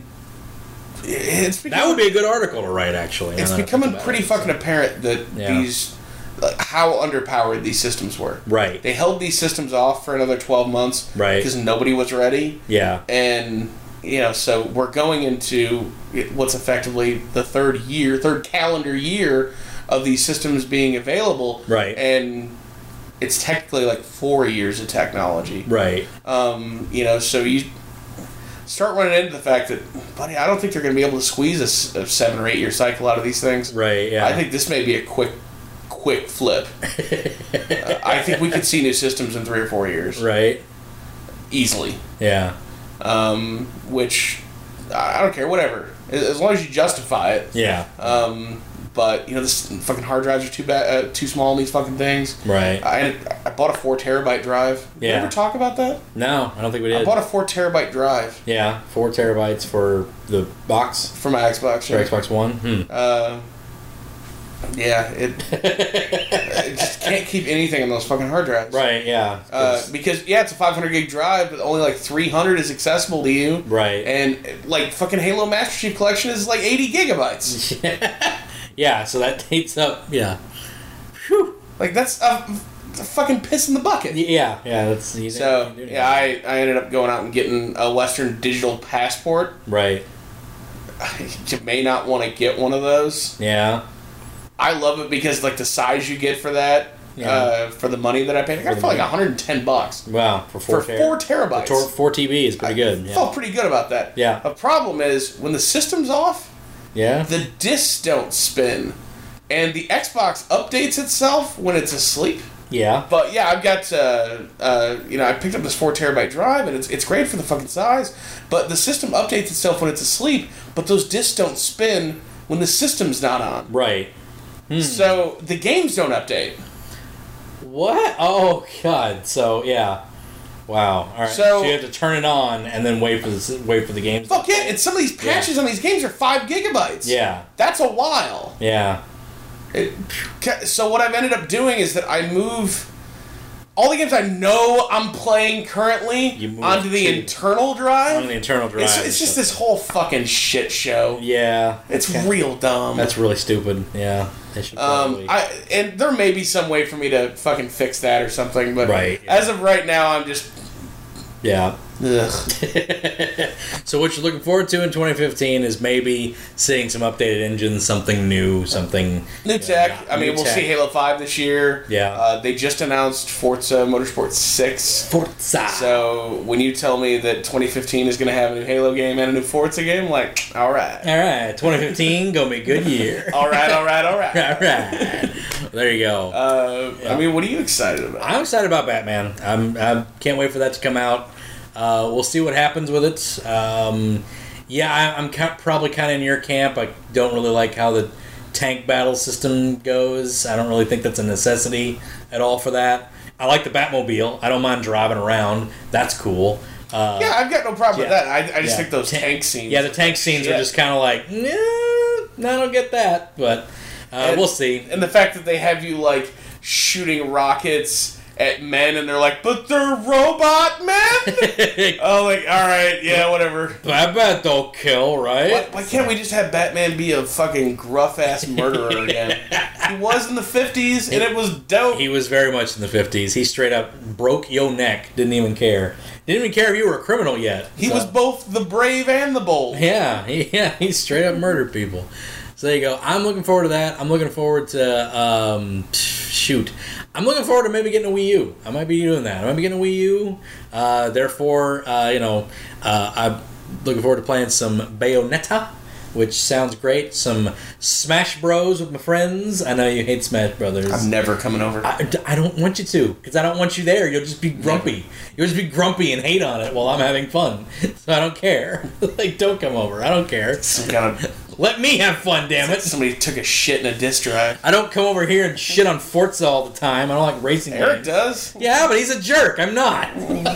that would be a good article to write, actually. It's becoming pretty fucking apparent that these, how underpowered these systems were. Right. They held these systems off for another 12 months. Right. Because nobody was ready. Yeah. And, so we're going into what's effectively the third calendar year of these systems being available. Right. And it's technically like 4 years of technology. Right. So you start running into the fact that, buddy, I don't think they're going to be able to squeeze a 7 or 8 year cycle out of these things. Right, yeah. I think this may be a quick flip. I think we could see new systems in 3 or 4 years. Right. Easily. Yeah. Which, I don't care, whatever. As long as you justify it. Yeah. But, this fucking hard drives are too small in these fucking things. Right. I bought a 4 terabyte drive. Did we ever talk about that? No, I don't think we did. I bought a 4 terabyte drive. Yeah, 4 terabytes for the box? For my Xbox. For Xbox One? Yeah, it just can't keep anything on those fucking hard drives. Right, yeah. Because, it's a 500 gig drive, but only like 300 is accessible to you. Right. And, like, fucking Halo Master Chief Collection is like 80 gigabytes. Yeah, so that takes up, yeah. Whew. Like, that's a fucking piss in the bucket. Yeah, that's... So, I ended up going out and getting a Western Digital Passport. Right. You may not want to get one of those. Yeah. I love it because, like, the size you get for that, for the money that I paid, I got it for like $110. Wow, for 4 terabytes. 4 TB is pretty good. I felt pretty good about that. Yeah. The problem is, when the system's off, the discs don't spin. And the Xbox updates itself when it's asleep. Yeah. But, I've got, I picked up this 4 terabyte drive, and it's great for the fucking size, but the system updates itself when it's asleep, but those discs don't spin when the system's not on. Right. So the games don't update. What? Oh God! So wow. All right. So you have to turn it on and then wait for the games. Fuck yeah! And some of these patches on these games are 5 gigabytes. Yeah. That's a while. Yeah. So what I've ended up doing is that I move all the games I know I'm playing currently onto the internal drive. On the internal drive. It's just this whole fucking shit show. Yeah. It's real dumb. That's really stupid. Yeah. They should probably... and there may be some way for me to fucking fix that or something, but as of right now, I'm just... Yeah. Ugh. So what you're looking forward to in 2015 is maybe seeing some updated engines, something new, something... New tech. I mean, we'll see Halo 5 this year. Yeah. They just announced Forza Motorsport 6. Forza! So when you tell me that 2015 is going to have a new Halo game and a new Forza game, like, alright. Alright, 2015, gonna be a good year. Alright. Alright. There you go. I mean, what are you excited about? I'm excited about Batman. I can't wait for that to come out. We'll see what happens with it. I'm probably kind of in your camp. I don't really like how the tank battle system goes. I don't really think that's a necessity at all for that. I like the Batmobile. I don't mind driving around. That's cool. I've got no problem with that. I just think those tank scenes... Yeah, the tank scenes are just kind of like, nah, I don't get that. But we'll see. And the fact that they have you, like, shooting rockets at men, and they're like, but they're robot men? Oh, like, alright, yeah, whatever. Batman don't kill, right? Why can't we just have Batman be a fucking gruff-ass murderer again? He was in the 50s, and it was dope. He was very much in the 50s. He straight up broke your neck. Didn't even care. Didn't even care if you were a criminal yet. He was both the brave and the bold. Yeah, he straight up murdered people. So there you go. I'm looking forward to that. I'm looking forward to, I'm looking forward to maybe getting a Wii U. I might be doing that. I might be getting a Wii U. Therefore, I'm looking forward to playing some Bayonetta, which sounds great. Some Smash Bros with my friends. I know you hate Smash Brothers. I'm never coming over. I don't want you to, because I don't want you there. You'll just be grumpy. Never. You'll just be grumpy and hate on it while I'm having fun. So I don't care. Like, don't come over. I don't care. Some kind of... Let me have fun, damn it. Somebody took a shit in a disc drive. I don't come over here and shit on Forza all the time. I don't like racing games. Eric does. Yeah, but he's a jerk. I'm not.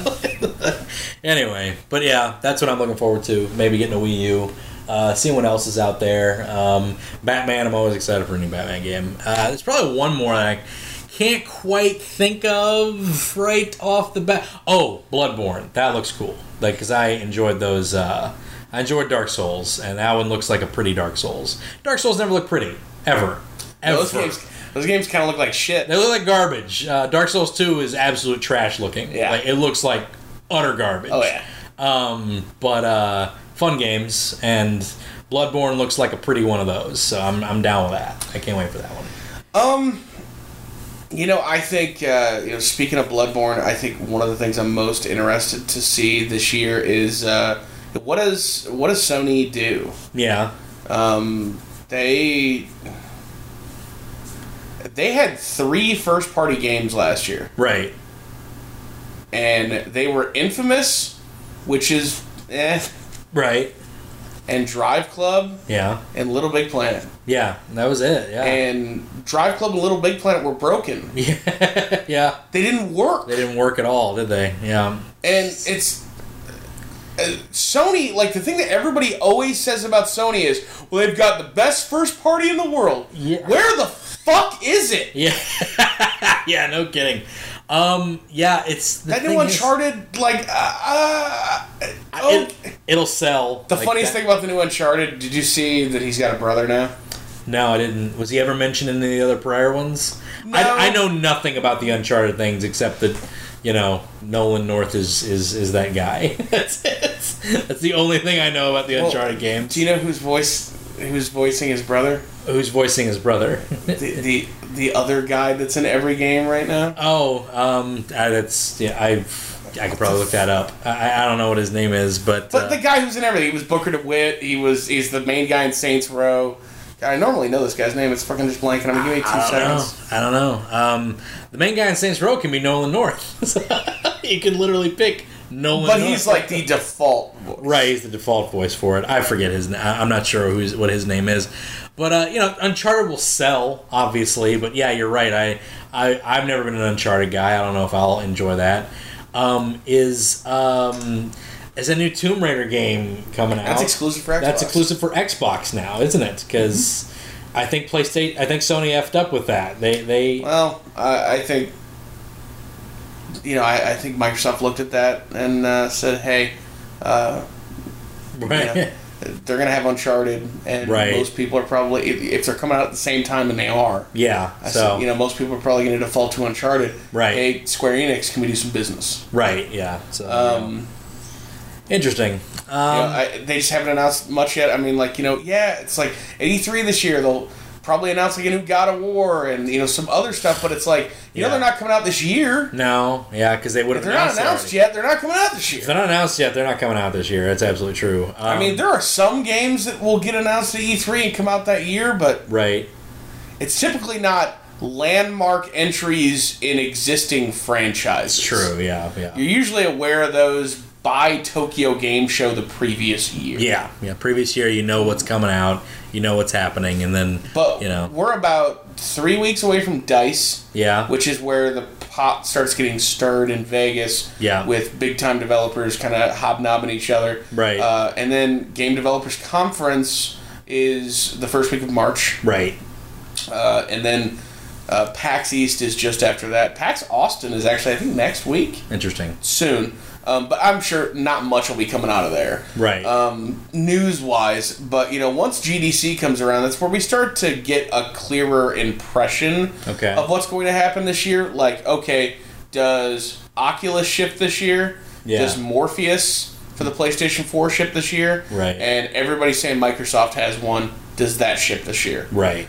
Anyway, but yeah, that's what I'm looking forward to. Maybe getting a Wii U. Seeing what else is out there. Batman, I'm always excited for a new Batman game. There's probably one more that I can't quite think of right off the bat. Oh, Bloodborne. That looks cool. Like, because I enjoyed those... I enjoyed Dark Souls, and that one looks like a pretty Dark Souls. Dark Souls never look pretty. Ever. Those games kind of look like shit. They look like garbage. Dark Souls 2 is absolute trash looking. Yeah. Like, it looks like utter garbage. Oh, yeah. But fun games, and Bloodborne looks like a pretty one of those, so I'm down with that. I can't wait for that one. I think, speaking of Bloodborne, I think one of the things I'm most interested to see this year is... What does Sony do? Yeah. They had 3 first-party games last year. Right. And they were Infamous, which is Right. And Drive Club. Yeah. And Little Big Planet. Yeah, that was it, yeah. And Drive Club and Little Big Planet were broken. Yeah. Yeah. They didn't work. They didn't work at all, did they? Yeah. And Sony, like, the thing that everybody always says about Sony is, well, they've got the best first party in the world. Yeah. Where the fuck is it? Yeah. Yeah, no kidding. Yeah, it's... That new Uncharted, like, it'll sell. The funniest thing about the new Uncharted, did you see that he's got a brother now? No, I didn't. Was he ever mentioned in any of the other prior ones? No. I know nothing about the Uncharted things except that, Nolan North is that guy. That's it. That's the only thing I know about the Uncharted games. Do you know who's voicing his brother? Who's voicing his brother? the other guy that's in every game right now? Oh, that's... Yeah, I could probably look that up. I don't know what his name is, but... But the guy who's in everything. He was Booker DeWitt. He's the main guy in Saints Row. I normally know this guy's name. It's fucking just blanking. I'm gonna give me 2 seconds. I don't know. The main guy in Saints Row can be Nolan North. You can literally pick Nolan North. But he's like the default voice. Right, he's the default voice for it. I forget his name. I'm not sure what his name is. But, Uncharted will sell, obviously. But, yeah, you're right. I've never been an Uncharted guy. I don't know if I'll enjoy that. Is a new Tomb Raider game coming out? That's exclusive for Xbox. That's exclusive for Xbox now, isn't it? Because I think Sony effed up with that. They. Well, I think. I think Microsoft looked at that and said, "Hey, right." They're going to have Uncharted, and right. most people are probably, if they're coming out at the same time, and they are. Yeah. Most people are probably going to default to Uncharted. Right. Hey, Square Enix, can we do some business? Right. Yeah. So. Interesting. They just haven't announced much yet. I mean, it's like at E3 this year they'll probably announce like a new God of War and some other stuff. But it's like they're not coming out this year. No, yeah, because they would have. If they're not announced yet, they're not coming out this year. If they're not announced yet, they're not coming out this year. That's absolutely true. I mean, there are some games that will get announced at E3 and come out that year, but right, it's typically not landmark entries in existing franchises. True. Yeah. You're usually aware of those by Tokyo Game Show the previous year. Yeah. Previous year, you know what's coming out, you know what's happening, and then we're about 3 weeks away from DICE. Yeah. Which is where the pot starts getting stirred in Vegas. Yeah. With big time developers kind of hobnobbing each other. Right. And then Game Developers Conference is the first week of March. Right. And then PAX East is just after that. PAX Austin is actually, I think, next week. Interesting. Soon. But I'm sure not much will be coming out of there. Right. News-wise. But, once GDC comes around, that's where we start to get a clearer impression of what's going to happen this year. Like, okay, does Oculus ship this year? Yeah. Does Morpheus for the PlayStation 4 ship this year? Right. And everybody's saying Microsoft has one. Does that ship this year? Right.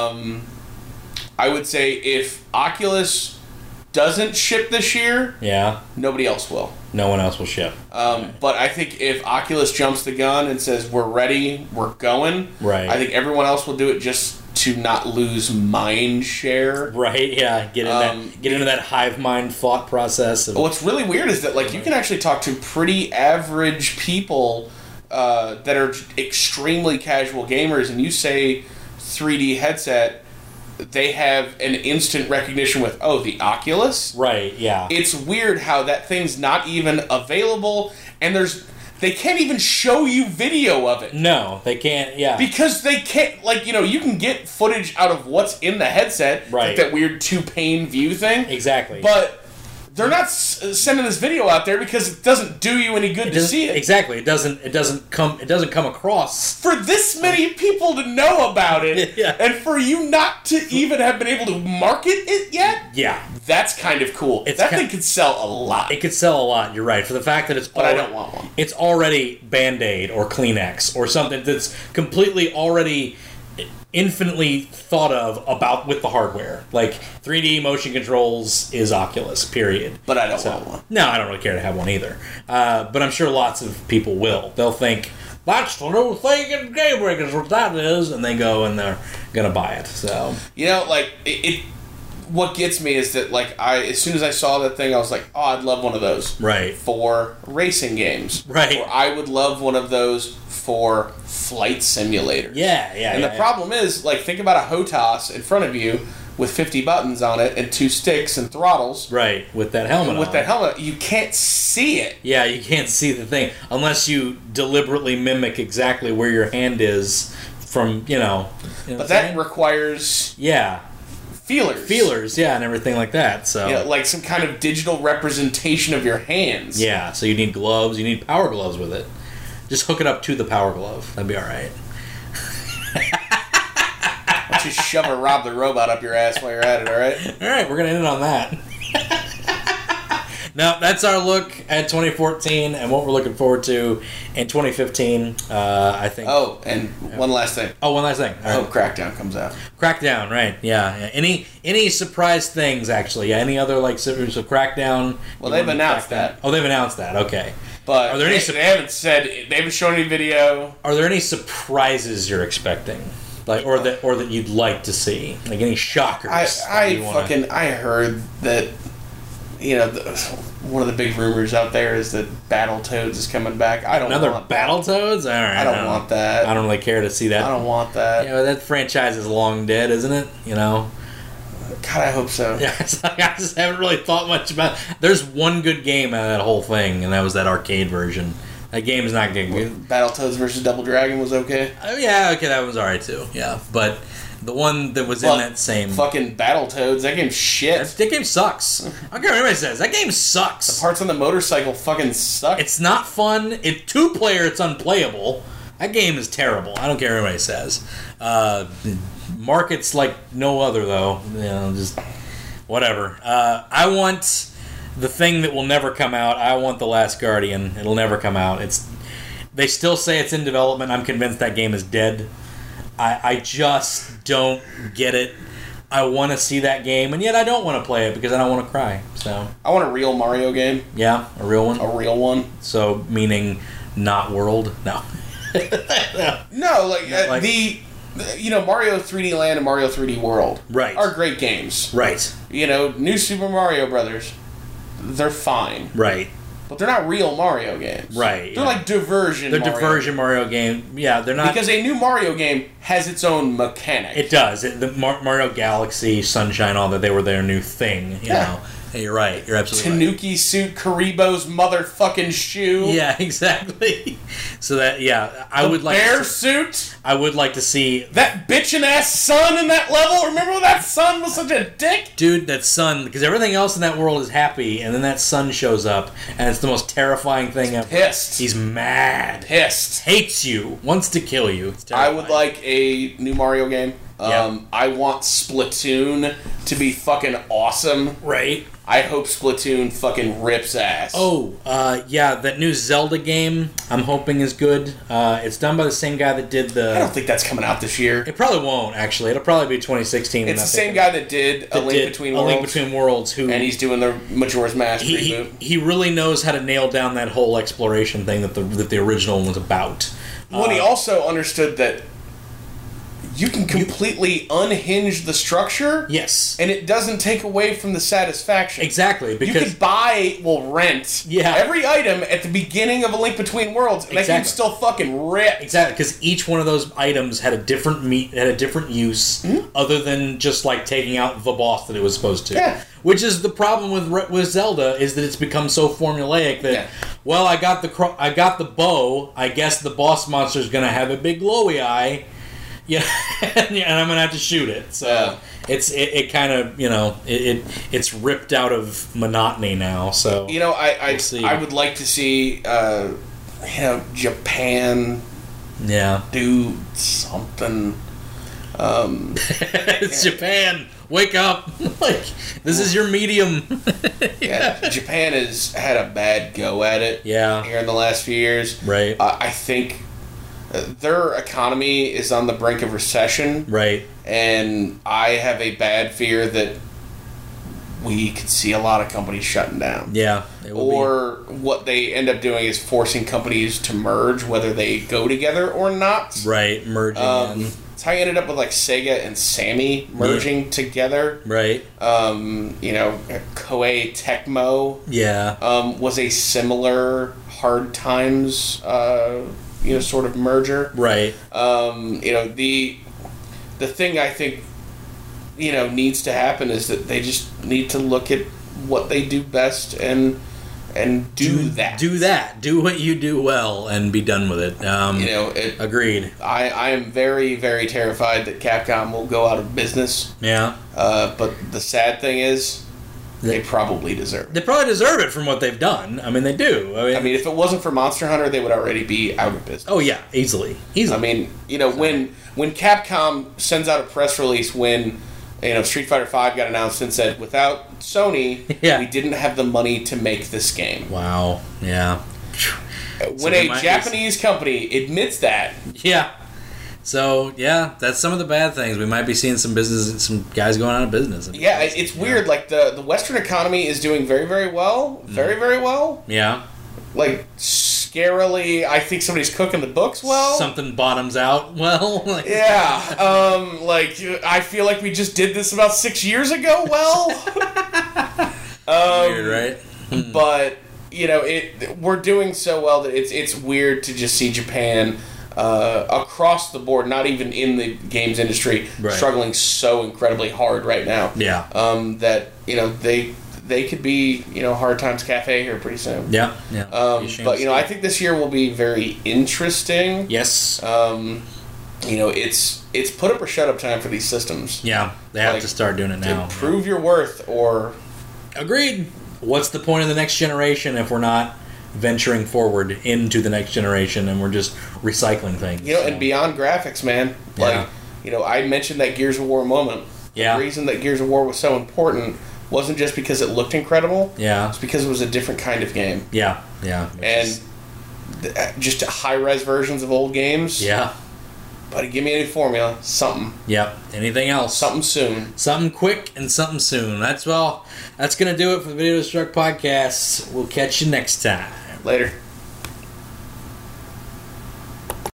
I would say if Oculus doesn't ship this year, nobody else will. No one else will ship. But I think if Oculus jumps the gun and says, we're ready, we're going, right. I think everyone else will do it just to not lose mind share. Right, yeah. Get into that hive mind thought process. What's really weird is that you can actually talk to pretty average people that are extremely casual gamers, and you say 3D headset, they have an instant recognition with, the Oculus? Right, yeah. It's weird how that thing's not even available, and they can't even show you video of it. No, they can't, yeah. Because they can't, you can get footage out of what's in the headset, right. like that weird two-pane view thing. Exactly. But they're not sending this video out there because it doesn't do you any good to see it. Exactly. It doesn't come across for this many people to know about it, yeah. And for you not to even have been able to market it yet. Yeah, that's kind of cool. That thing could sell a lot. It could sell a lot. You're right. For the fact that I don't want one. It's already Band-Aid or Kleenex or something that's completely already infinitely thought of about with the hardware. Like 3D motion controls is Oculus, period. But I don't want one. No, I don't really care to have one either. But I'm sure lots of people will. They'll think, that's the new thing in gaming is what that is, and they go and they're gonna buy it. So what gets me is that as soon as I saw that thing, I was like, I'd love one of those. Right. For racing games. Right. Or I would love one of those for flight simulators. Yeah. And the problem is, think about a HOTAS in front of you with 50 buttons on it and 2 sticks and throttles. Right, with that helmet With on. that helmet, you can't see it. Yeah, you can't see the thing unless you deliberately mimic exactly where your hand is from, you know But what I'm that saying? requires Yeah. feelers. Yeah, and everything like that. So You know, like some kind of digital representation of your hands. yeah, so you need gloves. You need power gloves with it. Just hook it up to the power glove. That'd be all right. Why don't you shove a Rob the Robot up your ass while you're at it, alright? All right, we're gonna end it on that. Now that's our look at 2014 and what we're looking forward to in 2015. I think. Oh, and one last thing. Oh, one last thing. I hope Crackdown comes out. Crackdown, right? Yeah. Any surprise things actually? Yeah. Any other like so Crackdown? Well, they've announced that. Oh, they've announced that. Okay. But Are there any they haven't said, they haven't shown any video. Are there any surprises you're expecting, like or that you'd like to see, like any shockers? I heard that, you know, one of the big rumors out there is that Battletoads is coming back. I don't Another want that. Battletoads? All right. I don't want that. I don't really care to see that. I don't want that. Yeah, that franchise is long dead, isn't it? You know. God, I hope so. Yeah, it's like I just haven't really thought much about it. There's one good game out of that whole thing, and that was that arcade version. That game is not getting good. Battletoads versus Double Dragon was okay. Oh yeah, okay, that was alright too. Yeah, but the one that was in that same fucking Battletoads, that game's shit. that game sucks. I don't care what anybody says. That game sucks. The parts on the motorcycle fucking suck. It's not fun. It 2-player. It's unplayable. That game is terrible. I don't care what anybody says. Market's like no other though. You know, just whatever. I want the thing that will never come out. I want The Last Guardian. It'll never come out. They still say it's in development. I'm convinced that game is dead. I just don't get it. I want to see that game, and yet I don't want to play it because I don't want to cry. So I want a real Mario game. yeah, a real one. A real one. So meaning not World. No. No, like you know, Mario 3D Land and Mario 3D World Right. are great games. Right. You know, New Super Mario Brothers, they're fine. Right. But they're not real Mario games. Right, They're yeah. like diversion They're Mario. diversion Mario game. Yeah, they're not. Because a new Mario game has its own mechanic. It does. The Mario Galaxy, Sunshine, all that, they were their new thing. You know. Hey, you're right. You're absolutely right. Tanuki suit, Karibo's motherfucking shoe. Yeah, exactly. So that, yeah, I would like bear to, suit. I would like to see That bitchin' ass sun in that level. Remember when that sun was such a dick? dude, that sun, because everything else in that world is happy, and then that sun shows up, and it's the most terrifying thing ever. Pissed. He's mad. Pissed. Hates you. Wants to kill you. It's I terrifying. would like a new Mario game. Yeah. I want Splatoon to be fucking awesome. Right. I hope Splatoon fucking rips ass. Oh, yeah, that new Zelda game I'm hoping is good. It's done by the same guy that did I don't the... think that's coming out this year. It probably won't, actually. It'll probably be 2016. It's the same guy that did A Link Between Worlds. A Link Between Worlds, who... And he's doing the Majora's Mask reboot. he really knows how to nail down that whole exploration thing that the original one was about. Well, he also understood that you can completely unhinge the structure. Yes. And it doesn't take away from the satisfaction. Exactly, You because... could buy, rent Yeah. every item at the beginning of A Link Between Worlds, and that Exactly. game's still fucking ripped. Exactly, because each one of those items had a different use, other than just like taking out the boss that it was supposed to. Yeah. Which is the problem with Zelda, is that it's become so formulaic that, Yeah. well, I got the bow. I guess the boss monster's gonna have a big glowy eye. Yeah, and I'm gonna have to shoot it. So Yeah. it kind of it's ripped out of monotony now. So You know, We'll see. I would like to see, Japan yeah, do something. it's Japan. Wake up! Like, this is your medium. Yeah, Japan has had a bad go at it. Yeah. Here in the last few years. Right. I think their economy is on the brink of recession. Right. And I have a bad fear that we could see a lot of companies shutting down. Yeah. It will Or what they end up doing is forcing companies to merge, whether they go together or not. be. Right. Merging in. That's how you ended up with like Sega and Sammy merging together. Right. Koei Tecmo Yeah. was a similar Hard Times sort of merger. Right. The thing I think needs to happen is that they just need to look at what they do best and do that. Do what you do well and be done with it. Agreed. I am very, very terrified that Capcom will go out of business. Yeah. But the sad thing is, they probably deserve it. They probably deserve it from what they've done. I mean, they do. I mean, if it wasn't for Monster Hunter, they would already be out of business. Oh, yeah. Easily. I mean, when Capcom sends out a press release when Street Fighter V got announced and said, without Sony, we didn't have the money to make this game. Wow. Yeah. When a Japanese company admits that. Yeah. So, yeah, that's some of the bad things. We might be seeing some guys going out of business. Yeah, it's weird. Like, the Western economy is doing very, very well. Very, very well. Yeah. Like, scarily, I think somebody's cooking the books well. Something bottoms out well. Yeah. I feel like we just did this about 6 years ago well. Weird, right? But, we're doing so well that it's weird to just see Japan across the board, not even in the games industry, struggling so incredibly hard right now. Yeah. That, they could be, Hard Times Cafe here pretty soon. Yeah. But, I think this year will be very interesting. Yes. It's put up or shut up time for these systems. Yeah. They have to start doing it now. To prove your worth or... Agreed. What's the point of the next generation if we're not venturing forward into the next generation and we're just recycling things? And beyond graphics, man. Yeah. I mentioned that Gears of War moment. Yeah. The reason that Gears of War was so important wasn't just because it looked incredible. Yeah. It's because it was a different kind of game. Yeah. And just high-res versions of old games. Yeah. But give me a new formula. Something. Yep. Anything else? Something soon. Something quick and something soon. That's going to do it for the Video Destruct Podcast. We'll catch you next time. Later.